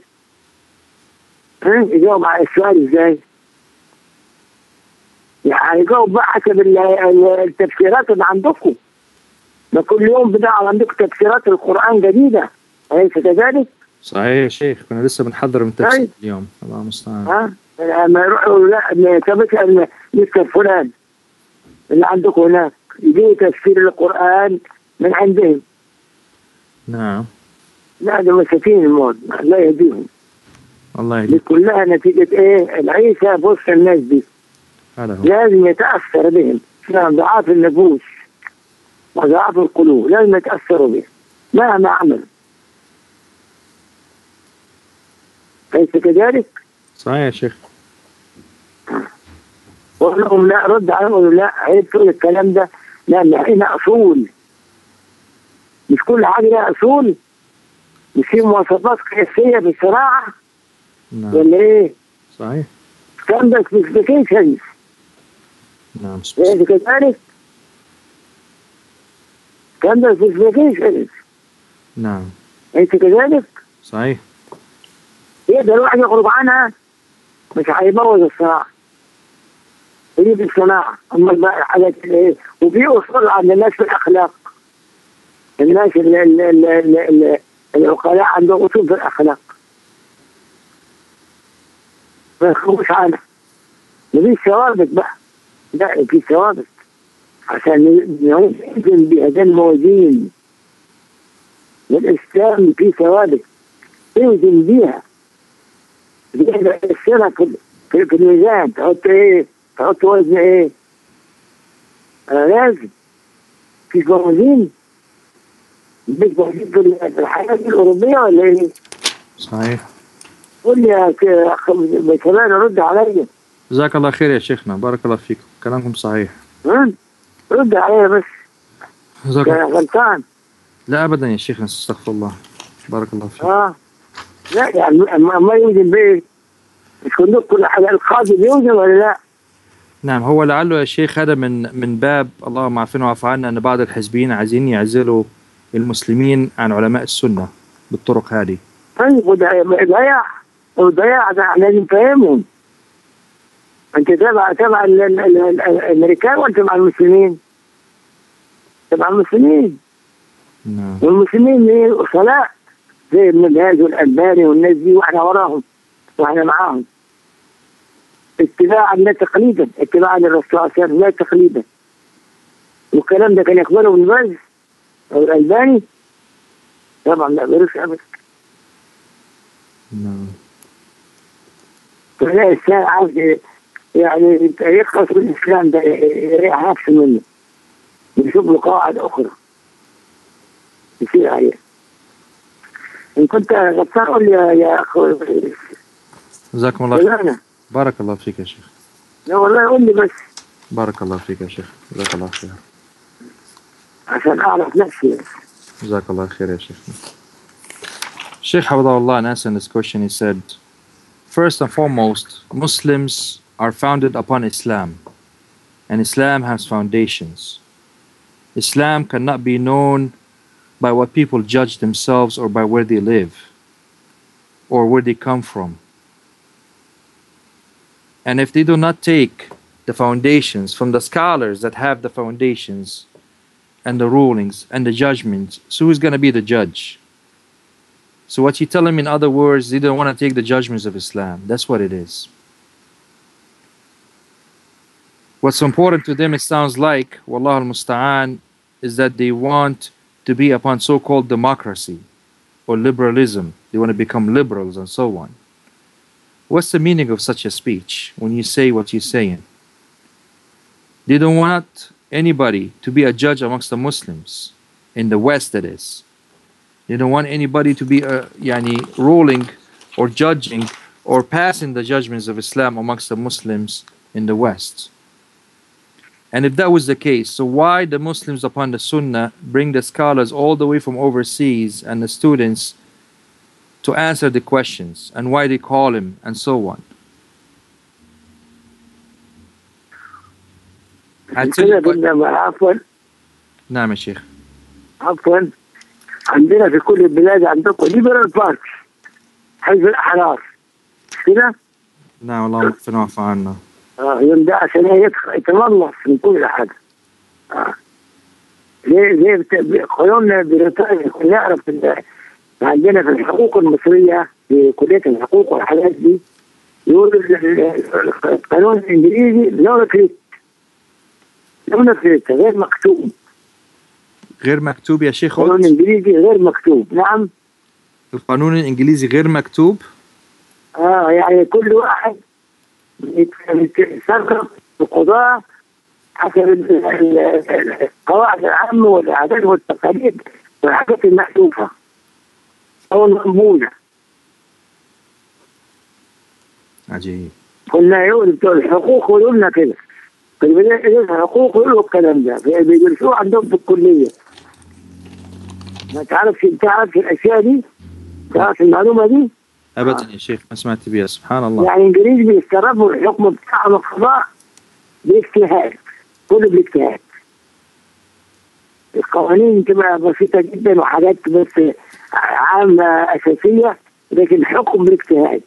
يجاوب على السؤال إزاي؟ يعني يجاوب بقى حسب التفسيرات اللي عندكم. ده كل يوم بدا عندكم تفسيرات القرآن جديدة. أليس كذلك؟ صحيح يا شيخ، كنا لسه بنحضر من تفسير اليوم. الله المستعان. ما يروحوا لا تبقى مستر فلان اللي عندكم هناك يجيبوا تفسير القرآن من عندهم. نعم. لا ده مساكين الموت، الله يهديهم. الله يهديهم. كلها نتيجة إيه؟ العيسى بص الناس دي. لازم يتأثر بهم. نعم ضعاف النفوس. وضعف القلوب لازم يتأثروا بها مهما عملوا. أليس كذلك؟ صحيح يا شيخ. وأقول لهم لا، رد عليهم وأقول لا، عيب تقول الكلام ده، لأن هنا أصول، مش كل حاجة لها أصول، مش في مواصفات قياسية بالصراحة. نعم ولا إيه؟ صحيح. كان ده سبيسيفيكيشنز. نعم أليس كذلك؟ كان ده سبيسيفيكيشنز. نعم أليس كذلك؟ صحيح. يقدر الواحد يخرج عنها، مش هيبوظ الصناعة، يجيب الصناعة. أما بقى الحاجات إيه، وفي أصول عند الناس في الأخلاق، الناس العقلاء عندهم أصول في الأخلاق ما يخرجوش عنها. مفيش ثوابت بقى، لا في ثوابت عشان نوزن بهذه الموازين. والإسلام في ثوابت توزن بيها، بيقدر السنة في الميزان. تحط ايه؟ تحط وزن ايه؟ لازم في موازين. مش موازين في الحياة الأوروبية ولا ايه؟ صحيح. قول لي يا كمان رد عليا. جزاك الله خير يا شيخنا، بارك الله فيكم، كلامكم صحيح. رد عليا بس. جزاك يا غلطان. لا أبدا يا شيخنا، استغفر الله، بارك الله فيك. لا يعني ما يوزن بايه؟ مش كل حاجة القاضي بيوزن ولا لا؟ نعم، هو لعله يا شيخ هذا من باب، اللهم عافنا وعف عنا، أن بعض الحزبيين عايزين يعزلوا المسلمين عن علماء السنة بالطرق هذه. طيب وضياع ده لازم نفهمهم. أنت تبع الأمريكان ولا تبع المسلمين؟ تبع المسلمين. نعم. والمسلمين ايه؟ أصلاء زي ابن باز والألباني والناس دي، واحنا وراهم واحنا معاهم، اتباعا لا تقليدا، اتباعا للرسول لا تقليدا. والكلام ده كان يقبله ابن باز او الألباني؟ طبعا لا، يقبلوش ابدا. نعم. فلا الإنسان عاوز يعني يخلص من الإسلام ده، يريح نفسه منه، يشوف له قواعد أخرى يصير عليها. إن كنت غطار قول لي يا أخوي. جزاكم الله خير. بارك الله فيك يا شيخ. لا والله قول لي بس. بارك الله فيك يا شيخ، جزاك الله خير. عشان أعرف نفسي. جزاك الله خير يا شيخ. Sheikh Abdullah, in answering this question, he said, first and foremost, Muslims are founded upon Islam, and Islam has foundations. Islam cannot be known by what people judge themselves or by where they live or where they come from. And if they do not take the foundations from the scholars that have the foundations and the rulings and the judgments, so who's going to be the judge? So what you tell them, in other words, they don't want to take the judgments of Islam. That's what it is. What's important to them, it sounds like, Wallahu al-Musta'an, is that they want to be upon so-called democracy or liberalism. They want to become liberals and so on. What's the meaning of such a speech when you say what you're saying? They don't want anybody to be a judge amongst the Muslims, in the West that is. They don't want anybody to be ruling or judging or passing the judgments of Islam amongst the Muslims in the West. And if that was the case, so why the Muslims upon the Sunnah bring the scholars all the way from overseas and the students to answer the questions, and why they call him and so on? نعم يا شيخ. عفوا، عندنا في كل البلاد عندكم ليبرال بارتي، حزب الأحرار، مش كده؟ نعم، اللهم اغفر وعف عنا. يوم ده عشان يتملص من كل حاجة. زي قانون بريطانيا، كنا نعرف عندنا في الحقوق المصرية في كلية الحقوق والحاجات دي، يقولوا القانون الإنجليزي لو نفرت غير مكتوب. غير مكتوب يا شيخ؟ القانون الإنجليزي غير مكتوب. نعم، القانون الإنجليزي غير مكتوب؟ يعني كل واحد يتصرف القضاء حسب القواعد العامة والعادات والتقاليد والحاجات المألوفة أو المقبولة. عجيب. كنا يقول بتوع الحقوق يقولوا لنا كده، في البداية الحقوق يقولوا الكلام ده بيدرسوه عندهم في الكلية. ما تعرف الأشياء دي؟ تعرف المعلومة دي؟ ابدا يا شيخ ما سمعت بيها، سبحان الله. يعني الانجليز بيستربوا الحكم بتاعهم القضاء باجتهاد، كله باجتهاد. القوانين تبقى بسيطة جدا وحاجات بس عامة أساسية، لكن الحكم بالاجتهاد.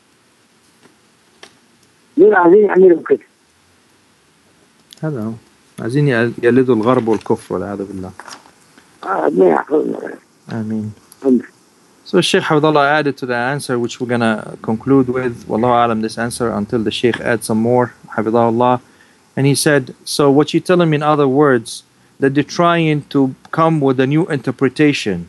دول عايزين يعملوا كده. هذا هو، عايزين يقلدوا الغرب والكفر والعياذ بالله. ربنا يحفظنا. آمين. So Sheikh Hafidullah added to the answer, which we're going to conclude with, Wallahu alam, this answer until the Sheikh adds some more, Hafidullah. And he said, so what you tell him in other words, that they're trying to come with a new interpretation.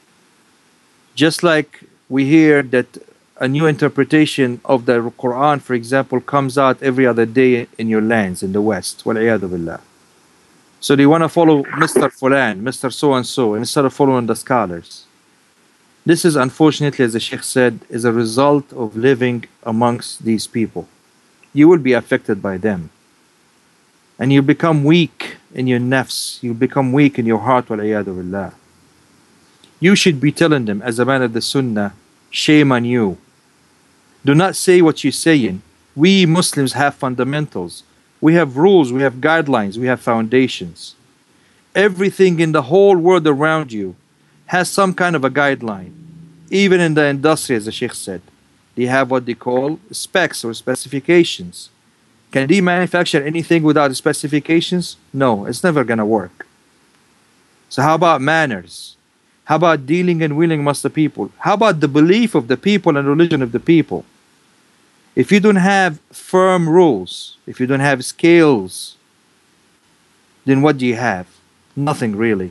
Just like we hear that a new interpretation of the Quran, for example, comes out every other day in your lands, in the West. Wal'iyadu billah. So they want to follow Mr. Fulan, Mr. So-and-so, instead of following the scholars. This is, unfortunately, as the Sheikh said, is a result of living amongst these people. You will be affected by them. And you become weak in your nafs. You become weak in your heart, wal'iyadu billah. You should be telling them, as a man of the Sunnah, shame on you. Do not say what you're saying. We Muslims have fundamentals. We have rules, we have guidelines, we have foundations. Everything in the whole world around you has some kind of a guideline. Even in the industry, as the Sheikh said, they have what they call specs or specifications. Can they manufacture anything without specifications? No, it's never going to work. So how about manners? How about dealing and wheeling amongst the people? How about the belief of the people and religion of the people? If you don't have firm rules, if you don't have scales, then what do you have? Nothing really.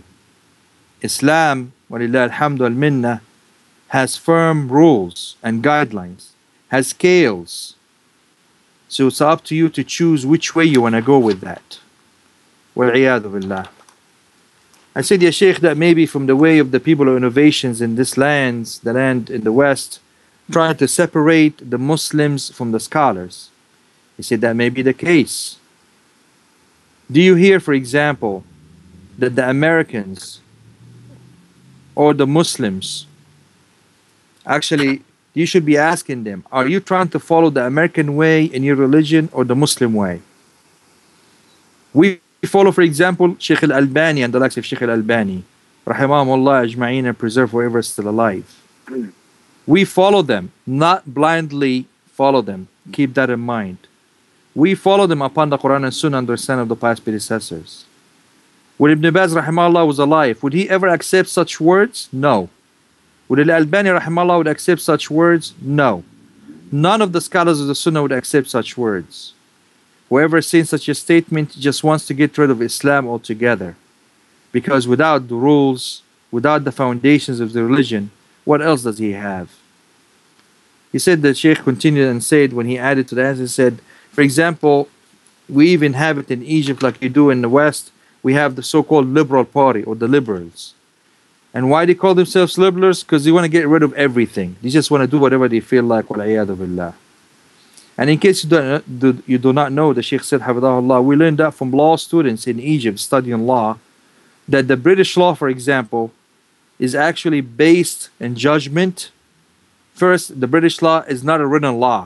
Islam, walillah alhamdu wal minna, has firm rules and guidelines, has scales. So it's up to you to choose which way you want to go with that. Wal-iyadu billah. I said, Ya Shaykh, that maybe from the way of the people of innovations in this lands, the land in the West, trying to separate the Muslims from the scholars. He said that may be the case. Do you hear, for example, that the Americans or the Muslims, actually, you should be asking them, are you trying to follow the American way in your religion or the Muslim way? We follow, for example, Sheikh al-Albani and the likes of Sheikh al-Albani, rahimahumullah ajma'een, and preserve whoever is still alive. We follow them, not blindly follow them. Keep that in mind. We follow them upon the Quran and Sunnah understanding of the past predecessors. When Ibn Baz rahimahullah was alive, would he ever accept such words? No. Would Al-Albani rahimahullah would accept such words? No. None of the scholars of the Sunnah would accept such words. Whoever says such a statement just wants to get rid of Islam altogether. Because without the rules, without the foundations of the religion, what else does he have? He said, the Shaykh continued and said, when he added to that, he said, for example, we even have it in Egypt like you do in the West. We have the so-called liberal party or the liberals. And why they call themselves liberals? Because they want to get rid of everything. They just want to do whatever they feel like. Wal-iyadu billah. And in case you do not know, the Shaykh said, Hafidahullah, we learned that from law students in Egypt studying law, that the British law, for example, is actually based in judgment. First, the British law is not a written law.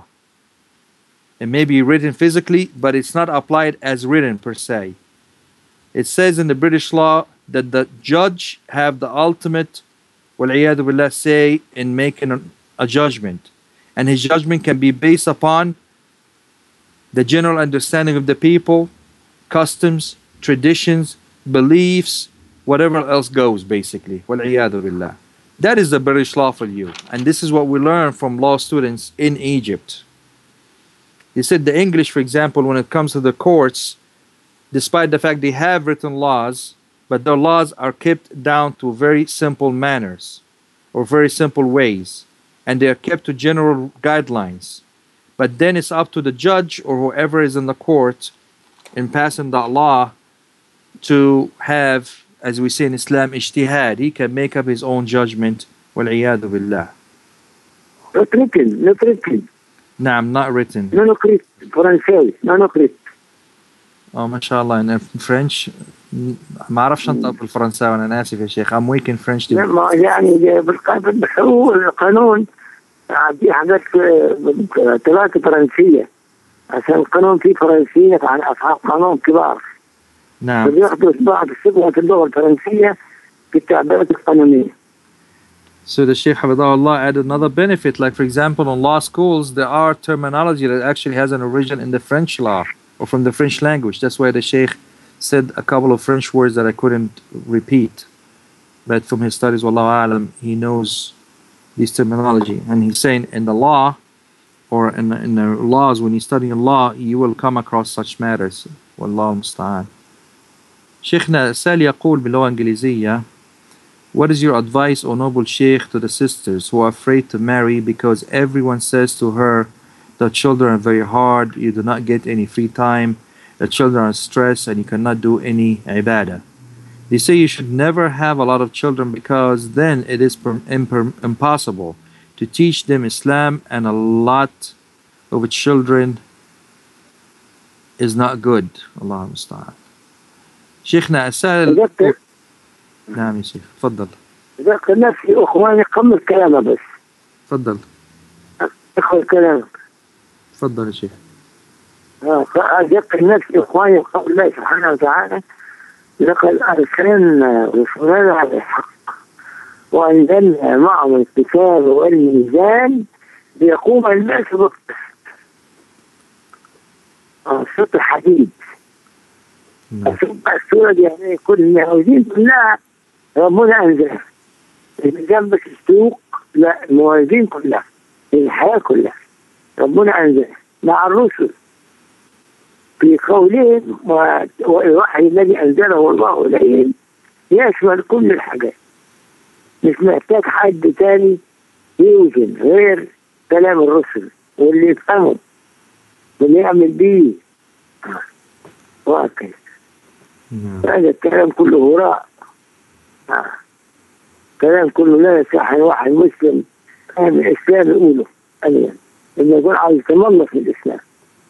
It may be written physically, but it's not applied as written per se. It says in the British law that the judge have the ultimate, wal-iyadu billah, say in making a judgment. And his judgment can be based upon the general understanding of the people, customs, traditions, beliefs, whatever else goes, basically. Wal-iyadu billah. That is the British law for you. And this is what we learn from law students in Egypt. He said the English, for example, when it comes to the courts, despite the fact they have written laws, but their laws are kept down to very simple manners or very simple ways. And they are kept to general guidelines. But then it's up to the judge or whoever is in the court in passing that law to have, as we say in Islam, ijtihad. He can make up his own judgment. وَالْعِيَاذُ بِاللَّهِ. Not written, not written. نعم, not written. Manuscript, فرنساوي, manuscript. ما شاء الله. in French ما أعرفش أنطق بالفرنساوي. أنا آسف يا شيخ. I'm weak in French. يعني بالقانون دي حاجات ثلاثة فرنسية، عشان القانون فيه فرنسية عن أصحاب قانون كبار. نعم. فبياخدوا بعض الصيغة في اللغة الفرنسية في التعبيرات القانونية. So the Shaykh Hafidahullah added another benefit, like for example in law schools there are terminology that actually has an origin in the French law or from the French language. That's why the Shaykh said a couple of French words that I couldn't repeat. But from his studies, Wallahu A'lam, he knows this terminology. And he's saying in the law or in the laws, when you study law, you will come across such matters. Wallahu Musta'an. Shaykhna Sali يقول باللغة الإنجليزية: What is your advice, O noble Sheikh, to the sisters who are afraid to marry because everyone says to her that children are very hard, you do not get any free time, the children are stressed and you cannot do any ibadah. They say you should never have a lot of children because then it is impossible to teach them Islam, and a lot of children is not good. Allah musta'an. Sheikhna Asal. نعم يا شيخ تفضل. أذكر نفسي أخواني كمل كلامه بس. تفضل. أخذ كلامك. تفضل يا شيخ. أذكر نفسي أخواني قول الله سبحانه وتعالى: لقد أرسلنا رسلنا على الحق وأنزلنا معهم الكتاب والميزان ليقوم الناس بالقسط. صوت الحديد. السورة دي يعني كل الموازين كلها ربنا أنزلها. الميزان بس السوق، لا، الموازين كلها، الحياة كلها ربنا أنزلها مع الرسل في قولهم: والوحي الذي أنزله الله إليهم يشمل كل الحاجات، مش محتاج حد تاني يوزن غير كلام الرسل واللي يفهمه واللي يعمل بيه وهكذا. هذا الكلام كله هراء. كلام كله لا يصح واحد مسلم فاهم الإسلام يقوله أبدا، إنه يكون عايز يتملص من الإسلام.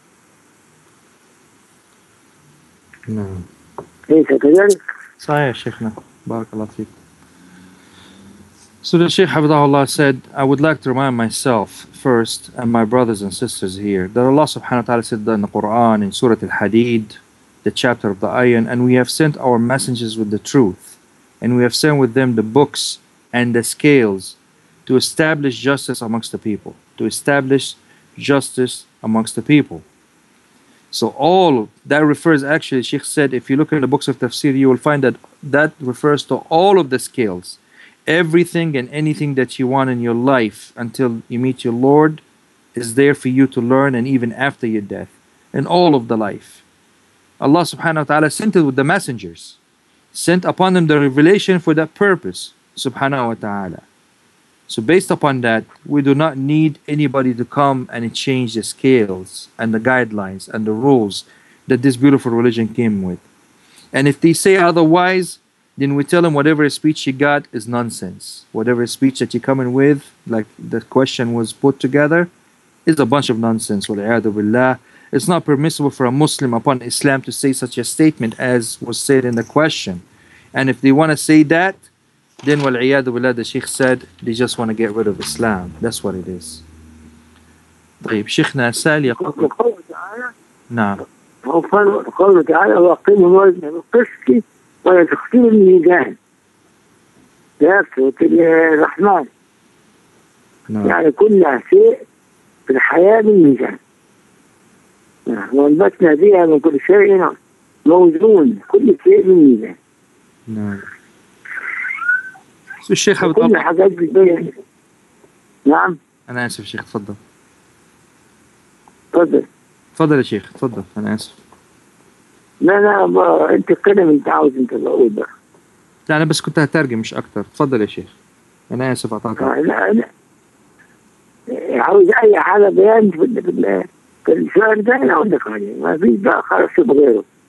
نعم. ليس كذلك؟ صحيح شيخنا. بارك الله فيك. So the Shaykh Hafidahullah said, I would like to remind myself first and my brothers and sisters here that Allah subhanahu wa ta'ala said that in the Quran in Surah Al-Hadid, the chapter of the Ayan, and we have sent our messengers with the truth, and we have sent with them the books and the scales to establish justice amongst the people. To establish justice amongst the people. So all that refers, actually, Sheikh said, if you look in the books of tafsir, you will find that that refers to all of the scales. Everything and anything that you want in your life until you meet your Lord is there for you to learn, and even after your death, and all of the life. Allah subhanahu wa ta'ala sent it with the messengers, sent upon them the revelation for that purpose, subhanahu wa ta'ala. So based upon that, we do not need anybody to come and change the scales and the guidelines and the rules that this beautiful religion came with. And if they say otherwise, then we tell them whatever speech you got is nonsense. Whatever speech that you're coming with, like the question was put together, is a bunch of nonsense. وَالْعِيَاذُ بِاللَّهِ. It's not permissible for a Muslim upon Islam to say such a statement as was said in the question. And if they want to say that, then وَالْعِيَاذُ بِاللَّهِ, the Sheikh said, they just want to get rid of Islam. That's what it is. طيب شيخنا سال يقول نعم. قوله تعالى: وأقيموا الوزن بالقسط ولا تخسروا الميزان. ده صوت الرحمن. يعني كل شيء في الحياة بالميزان. وانبتنا بها من كل شيء موزون، كل شيء بالميزان. نعم. الشيخ كل حاجات بالبيان. نعم. أنا آسف شيخ، تفضل. تفضل. تفضل يا شيخ، تفضل. أنا آسف. لا أنت كلام أنت عاوز أنت بقول بقى. لا أنا بس كنت هترجم مش أكتر. تفضل يا شيخ. أنا آسف أعطاك. لا عاوز أي حاجة بيان في السؤال ده أنا أقول لك عليه، ما فيش بقى خلاص بغيره.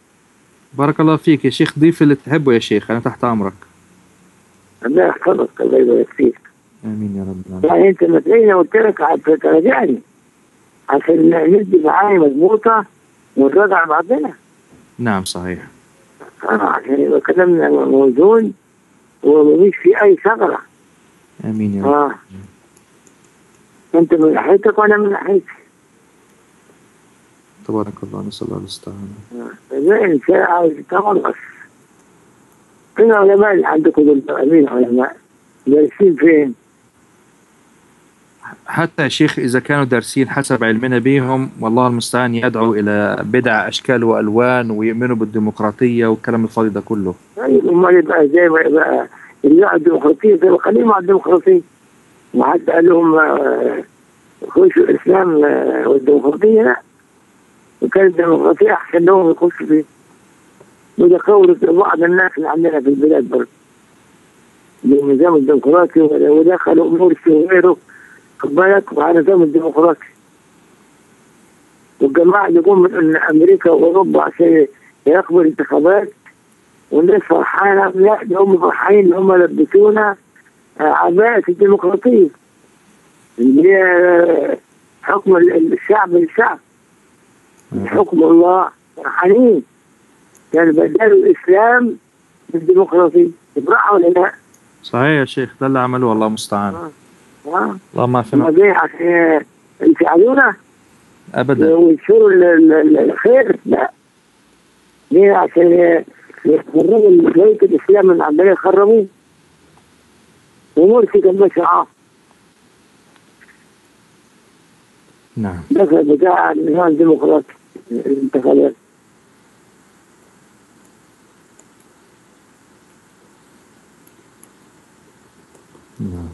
بارك الله فيك يا شيخ، ضيف اللي تحبه يا شيخ، أنا تحت أمرك. الله يحفظك، الله يبارك فيك. آمين يا رب العالمين. يعني انت ما تلاقيني قلت لك تراجعني عشان ندي معاني مضبوطه ونراجع بعضنا. نعم صحيح. عشان يبقى كلامنا موزون ومفيش فيه اي ثغره. آمين يا رب. انت من ناحيتك وانا من ناحيتي. تبارك الله، نسأل الله الاستعانة. زي الانسان عاوز يتخلص. فين العلماء اللي عندكم دول؟ مين علماء؟ دارسين فين؟ حتى يا شيخ إذا كانوا دارسين حسب علمنا بهم، والله المستعان، يدعوا إلى بدع أشكال وألوان ويؤمنوا بالديمقراطية والكلام الفاضي ده كله. طيب امال يبقى زي ما يبقى اللي على الديمقراطية زي ما خليهم على الديمقراطية. وحتى قال لهم خشوا الإسلام والديمقراطية، لا. وكانت الديمقراطية أحسن لهم يخشوا فيه. وده قول بعض الناس اللي عندنا في البلاد برضه. بالنظام الديمقراطي ودخلوا مرسي وغيره، خد بالك، وعلى النظام الديمقراطي. والجماعة اللي جم من أمريكا وأوروبا عشان يقبلوا الانتخابات والناس فرحانة، لا، ده هم فرحانين اللي هم لبسونا عباءة الديمقراطية اللي هي حكم الشعب للشعب، حكم الله. فرحانين يعني بدلوا الإسلام بالديمقراطية. يبرحوا ولا لا؟ صحيح يا شيخ، ده اللي عملوه، الله المستعان. الله ما فينا. هم جاي عشان يساعدونا أبدا وينشروا الخير؟ لا، جاي عشان يخربوا بيت الإسلام من عمالين يخربوه. ومرسي كان ماشي معاهم. نعم. دخل بتاع النظام الديمقراطي الانتخابات. نعم.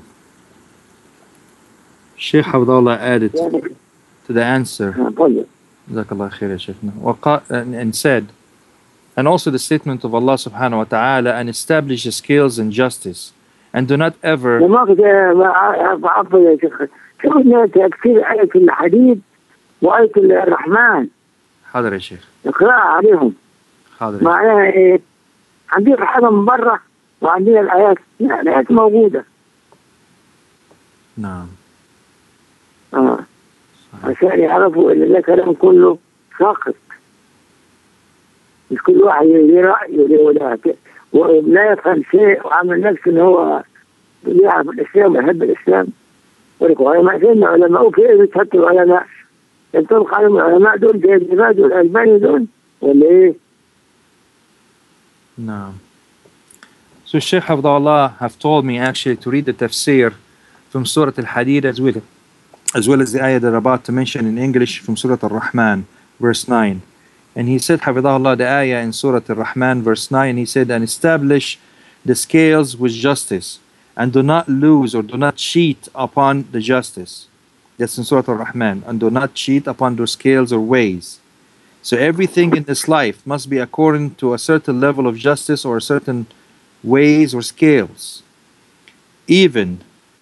Sheikh Abdullah added to the answer, Jazakallah khair ya Sheikhna, and said, and also the statement of Allah subhanahu wa ta'ala, and establish the scales and justice, and do not ever. عفوا يا شيخ، شوفنا تفسير آية الحديد وآية الرحمن. حاضر يا شيخ. اقرأها عليهم. حاضر. معناها ايه؟ عندنا حاجة من بره وعندنا الآيات، لا، الآيات موجودة. نعم. عشان يعرفوا ان ده كلام كله ساقط. مش كل واحد ليه رأي ولا يفهم شيء وعامل نفسه ان هو يعرف الاسلام ويحب الاسلام. ولكن علماء فين علماء؟ كيف بتحطوا العلماء؟ ينطبق عليهم العلماء دول زي ابن باز والألباني دول ولا ايه؟ نعم. So Sheikh Abdullah have told me actually to read the tafsir from Surah Al-Hadid as well as the ayah that I'm about to mention in English from Surah Al-Rahman, verse 9. And he said, Hafidahullah, the ayah in Surah Al-Rahman, verse 9, he said, and establish the scales with justice, and do not lose or do not cheat upon the justice. That's in Surah Al-Rahman. And do not cheat upon those scales or ways. So everything in this life must be according to a certain level of justice or a certain ways or scales. Even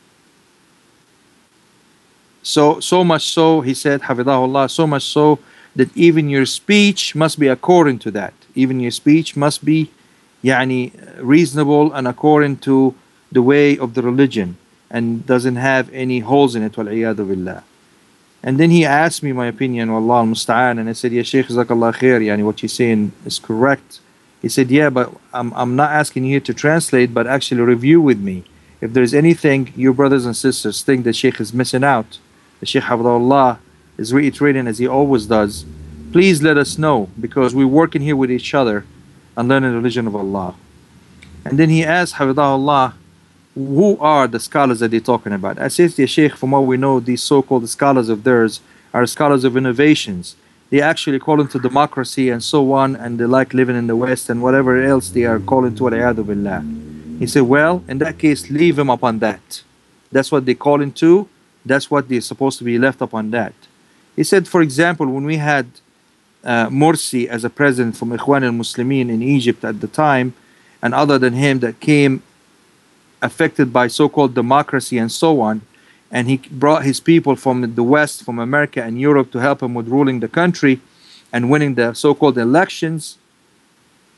so much so, he said, Hafidahullah, so much so that even your speech must be according to that. Even your speech must be reasonable and according to the way of the religion and doesn't have any holes in it, wal-iyadu billah. And then he asked me my opinion, wallah al-musta'an, and I said, Ya Shaykh, Jazakallah khair, what you're saying is correct. He said, yeah, but I'm not asking you to translate, but actually review with me. If there's anything your brothers and sisters think the Shaykh is missing out, the Shaykh Abdullah is reiterating as he always does, please let us know, because we're working here with each other and learning the religion of Allah. And then he asked Hafidahullah, who are the scholars that they're talking about? I said, Ya Shaykh, from what we know, these so-called scholars of theirs are scholars of innovations. They actually call into democracy and so on, and they like living in the West and whatever else they are calling to, al-iyadu billah. He said, well, in that case, leave him upon that. That's what they call into. That's what they're supposed to be left upon that. He said, for example, when we had Morsi as a president from Ikhwan al-Muslimin in Egypt at the time, and other than him that came affected by so-called democracy and so on, and he brought his people from the West, from America and Europe to help him with ruling the country and winning the so-called elections.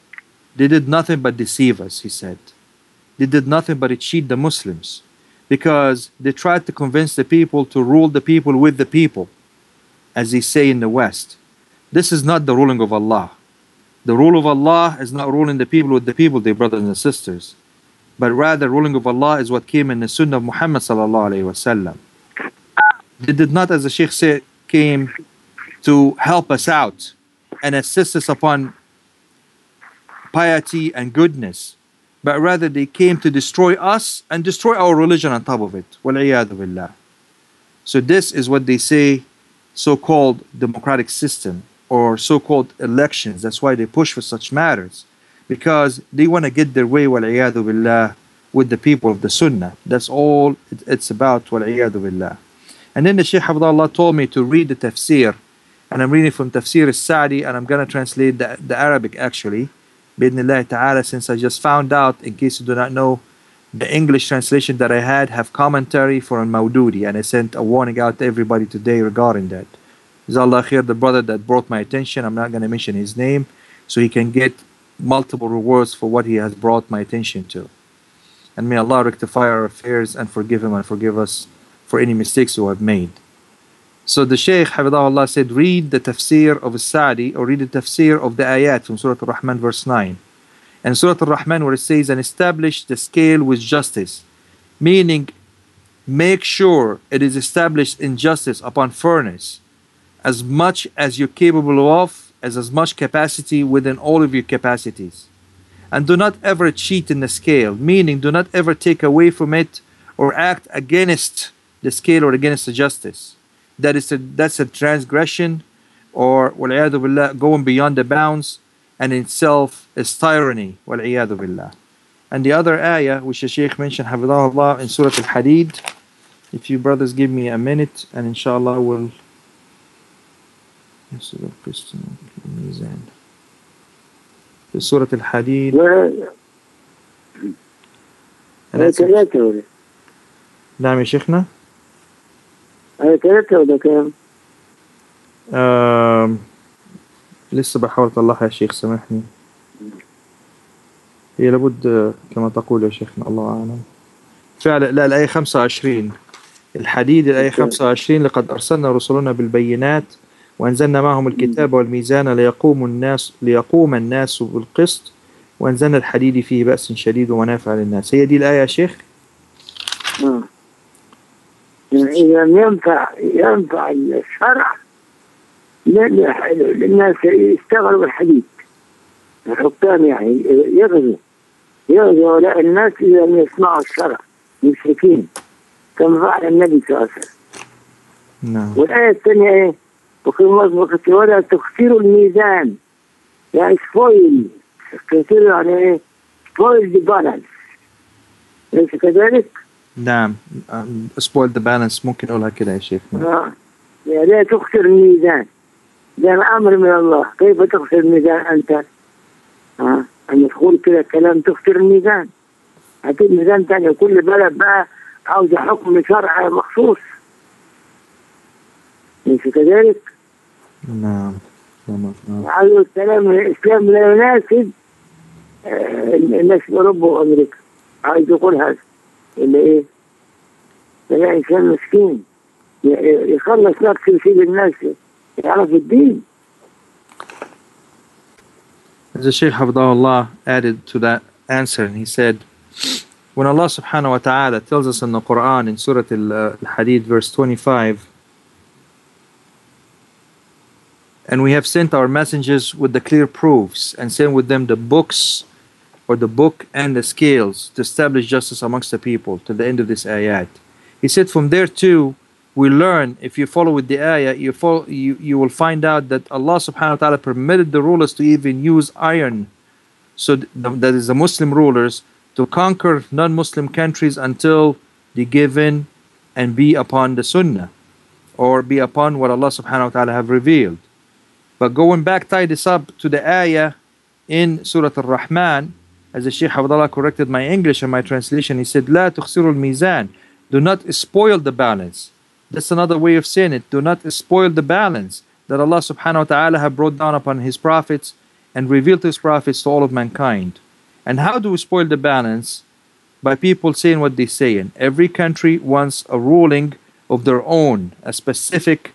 they did nothing but deceive us, he said. They did nothing but cheat the Muslims, because they tried to convince the people to rule the people with the people, as they say in the West. This is not the ruling of Allah. The rule of Allah is not ruling the people with the people, dear brothers and sisters, but rather ruling of Allah is what came in the Sunnah of Muhammad sallallahu alaihi wasallam. They did not, as the Sheikh said, came to help us out and assist us upon piety and goodness, but rather they came to destroy us and destroy our religion on top of it. Wal-iyadhu billah. So this is what they say, so-called democratic system or so-called elections. That's why they push for such matters, because they want to get their way, wal-iyadhu billah, with the people of the Sunnah. That's all it's about, wal-iyadhu billah. And then the Shaykh Hafidhahullah told me to read the tafsir, and I'm reading from Tafsir al-Sa'di, and I'm going to translate the Arabic actually, Bidnillah ta'ala, since I just found out, in case you do not know, the English translation that I had have commentary for al-Mawdudi, and I sent a warning out to everybody today regarding that. Jazakallah khair, the brother that brought my attention, I'm not going to mention his name, so he can get multiple rewards for what he has brought my attention to. And may Allah rectify our affairs and forgive him and forgive us for any mistakes we have made. So the Shaykh Hafidhahullah said, read the tafsir of Sa'di, or read the tafsir of the ayat from Surah Al-Rahman verse 9. And Surah Al-Rahman where it says, and establish the scale with justice, meaning make sure it is established in justice upon fairness, as much as you're capable of, as much capacity within all of your capacities. And do not ever cheat in the scale, meaning do not ever take away from it or act against the scale or against the justice. That's a transgression, or wal-iyadhu billah, going beyond the bounds, and in itself is tyranny, wal-iyadhu billah. And the other ayah which the Shaykh mentioned, Hafidhahullah, in Surah Al-Hadid, if you brothers give me a minute, and inshallah we'll the Surah Al-Hadid. نعم يا شيخنا. ثلاثة ولا كام؟ لسه بحاول اطلعها يا شيخ، سامحني. هي لابد كما تقول يا شيخنا، الله اعلم. فعلا لا، الآية 25 الحديد، الآية 25 لقد أرسلنا رسلنا بالبينات وأنزلنا معهم الكتاب والميزان ليقوم الناس بالقسط وأنزلنا الحديد فيه بأس شديد ومنافع للناس. هي دي الآية يا شيخ؟ إذا ينفع الشرع للناس يشتغلوا بالحديد، الحكام يعني يغزوا هؤلاء الناس إذا لم يسمعوا الشرع مشركين كما فعل النبي صلى الله عليه وسلم. نعم. والآية الثانية إيه؟ وفي مصبغة ولا تخسروا الميزان، يعني سبويل، تخسروا يعني إيه؟ سبويل ذا بالانس، أليس كذلك؟ نعم، spoil the balance، ممكن أقولها كده يا شيخ. يعني لا تخسر الميزان، ده أمر من الله. كيف تخسر الميزان أنت؟ أن تقول كده كلام تخسر الميزان، هتجيب ميزان تاني، وكل بلد بقى عاوز حكم شرعي مخصوص، أليس كذلك؟ نعم. عاوز الإسلام لا يناسب الناس في أوروبا وأمريكا، عايز يقول هذا اللي إيه؟ ده إنسان مسكين يخلص نفسه يسيب الناس يعرف الدين. The Shaykh Hafidhahullah added to that answer, and he said, when Allah subhanahu wa ta'ala tells us in the Quran in Surah Al-Hadid verse 25, and we have sent our messengers with the clear proofs and sent with them the books, or the book and the scales, to establish justice amongst the people, to the end of this ayat. He said from there too, we learn, if you follow with the ayah, you will find out that Allah subhanahu wa ta'ala permitted the rulers to even use iron, so that is the Muslim rulers, to conquer non-Muslim countries until they give in and be upon the Sunnah, or be upon what Allah subhanahu wa ta'ala have revealed. But going back, tie this up to the ayah in Surah Al-Rahman, as the Shaykh Hafidhahullah corrected my English and my translation, he said, لا تخسروا الميزان, do not spoil the balance. That's another way of saying it. Do not spoil the balance that Allah subhanahu wa ta'ala have brought down upon His prophets and revealed to his prophets to all of mankind. And how do we spoil the balance? By people saying what they say. And every country wants a ruling of their own, a specific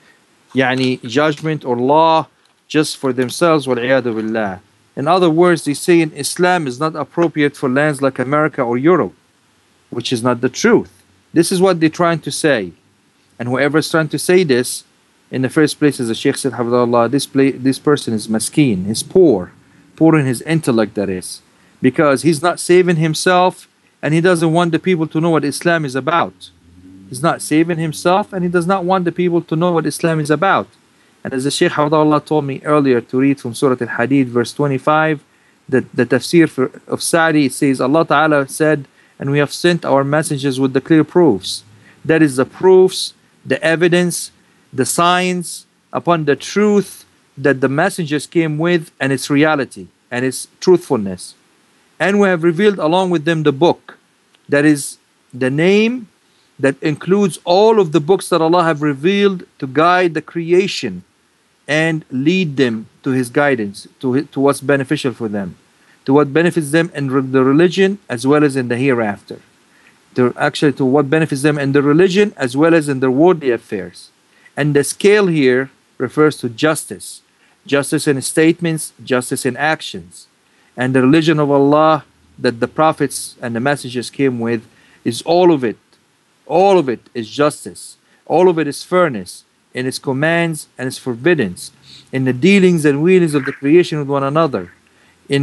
judgment or law just for themselves. وَالْعِيَاذُ بِاللَّهِ. In other words, they say in Islam is not appropriate for lands like America or Europe, which is not the truth. This is what they're trying to say. And whoever is trying to say this, in the first place, as the Shaykh said, Hafidhullah, this person is maskeen, he's poor in his intellect, that is, because he's not saving himself and he doesn't want the people to know what Islam is about. He's not saving himself and he does not want the people to know what Islam is about. And as the Shaykh Hafidhullah told me earlier to read from Surah Al-Hadid, verse 25, the tafsir of Sa'di says, Allah Ta'ala said, and we have sent our messengers with the clear proofs. That is the proofs, the evidence, the signs upon the truth that the messengers came with and its reality and its truthfulness. And we have revealed along with them the book, that is the name that includes all of the books that Allah have revealed to guide the creation and lead them to His guidance, to what's beneficial for them, to what benefits them in the religion as well as in the hereafter, to what benefits them in the religion as well as in their worldly affairs. And the scale here refers to justice in statements, justice in actions. And the religion of Allah that the prophets and the messengers came with is all of it. All of it is justice. All of it is fairness in its commands and its forbiddance, in the dealings and wheelings of the creation with one another, in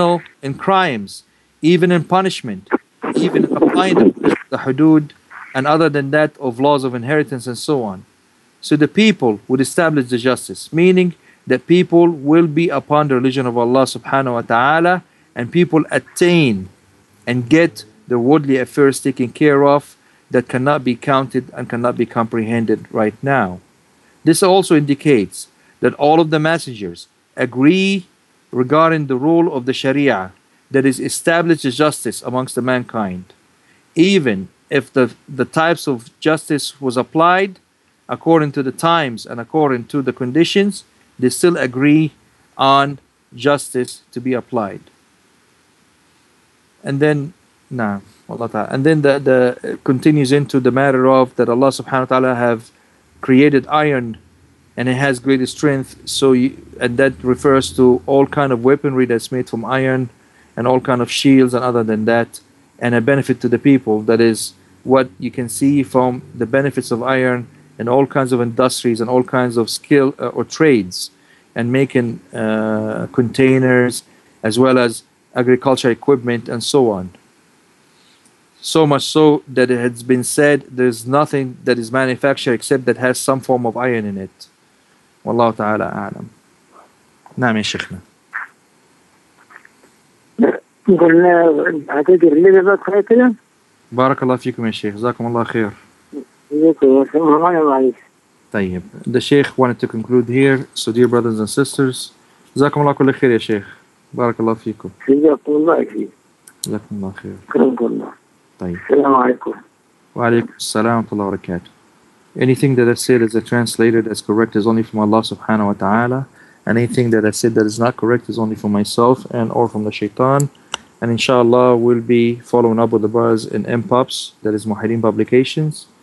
crimes, even in punishment, even in applying the hudud, and other than that of laws of inheritance and so on. So the people would establish the justice, meaning that people will be upon the religion of Allah subhanahu wa ta'ala, and people attain and get their worldly affairs taken care of that cannot be counted and cannot be comprehended right now. This also indicates that all of the messengers agree regarding the rule of the Sharia that is established as justice amongst the mankind. Even if the types of justice was applied according to the times and according to the conditions, they still agree on justice to be applied. And then, the continues into the matter of that Allah subhanahu wa ta'ala have created iron and it has greater strength, and that refers to all kind of weaponry that's made from iron and all kind of shields and other than that, and a benefit to the people. That is what you can see from the benefits of iron and all kinds of industries and all kinds of skill or trades, and making containers as well as agriculture equipment and so on. So much so that it has been said there's nothing that is manufactured except that has some form of iron in it. Wallahu ta'ala a'lam. نعم يا شيخنا. قلنا أعتقد اللي بقى كده. بارك الله فيكم يا شيخ. جزاكم الله خير. طيب. The Sheikh wanted to conclude here. So dear brothers and sisters, جزاكم الله كل خير يا شيخ. بارك الله فيكم. جزاكم الله خير. جزاكم الله خير. كرمكم الله. طيب. السلام عليكم. وعليكم السلام ورحمة الله وبركاته. Anything that I said as a translator that's correct is only from Allah subhanahu wa ta'ala. And anything that I said that is not correct is only from myself and or from the shaitan. And inshallah we'll be following up with the brothers in MPOPs, that is Muhyiddin Publications.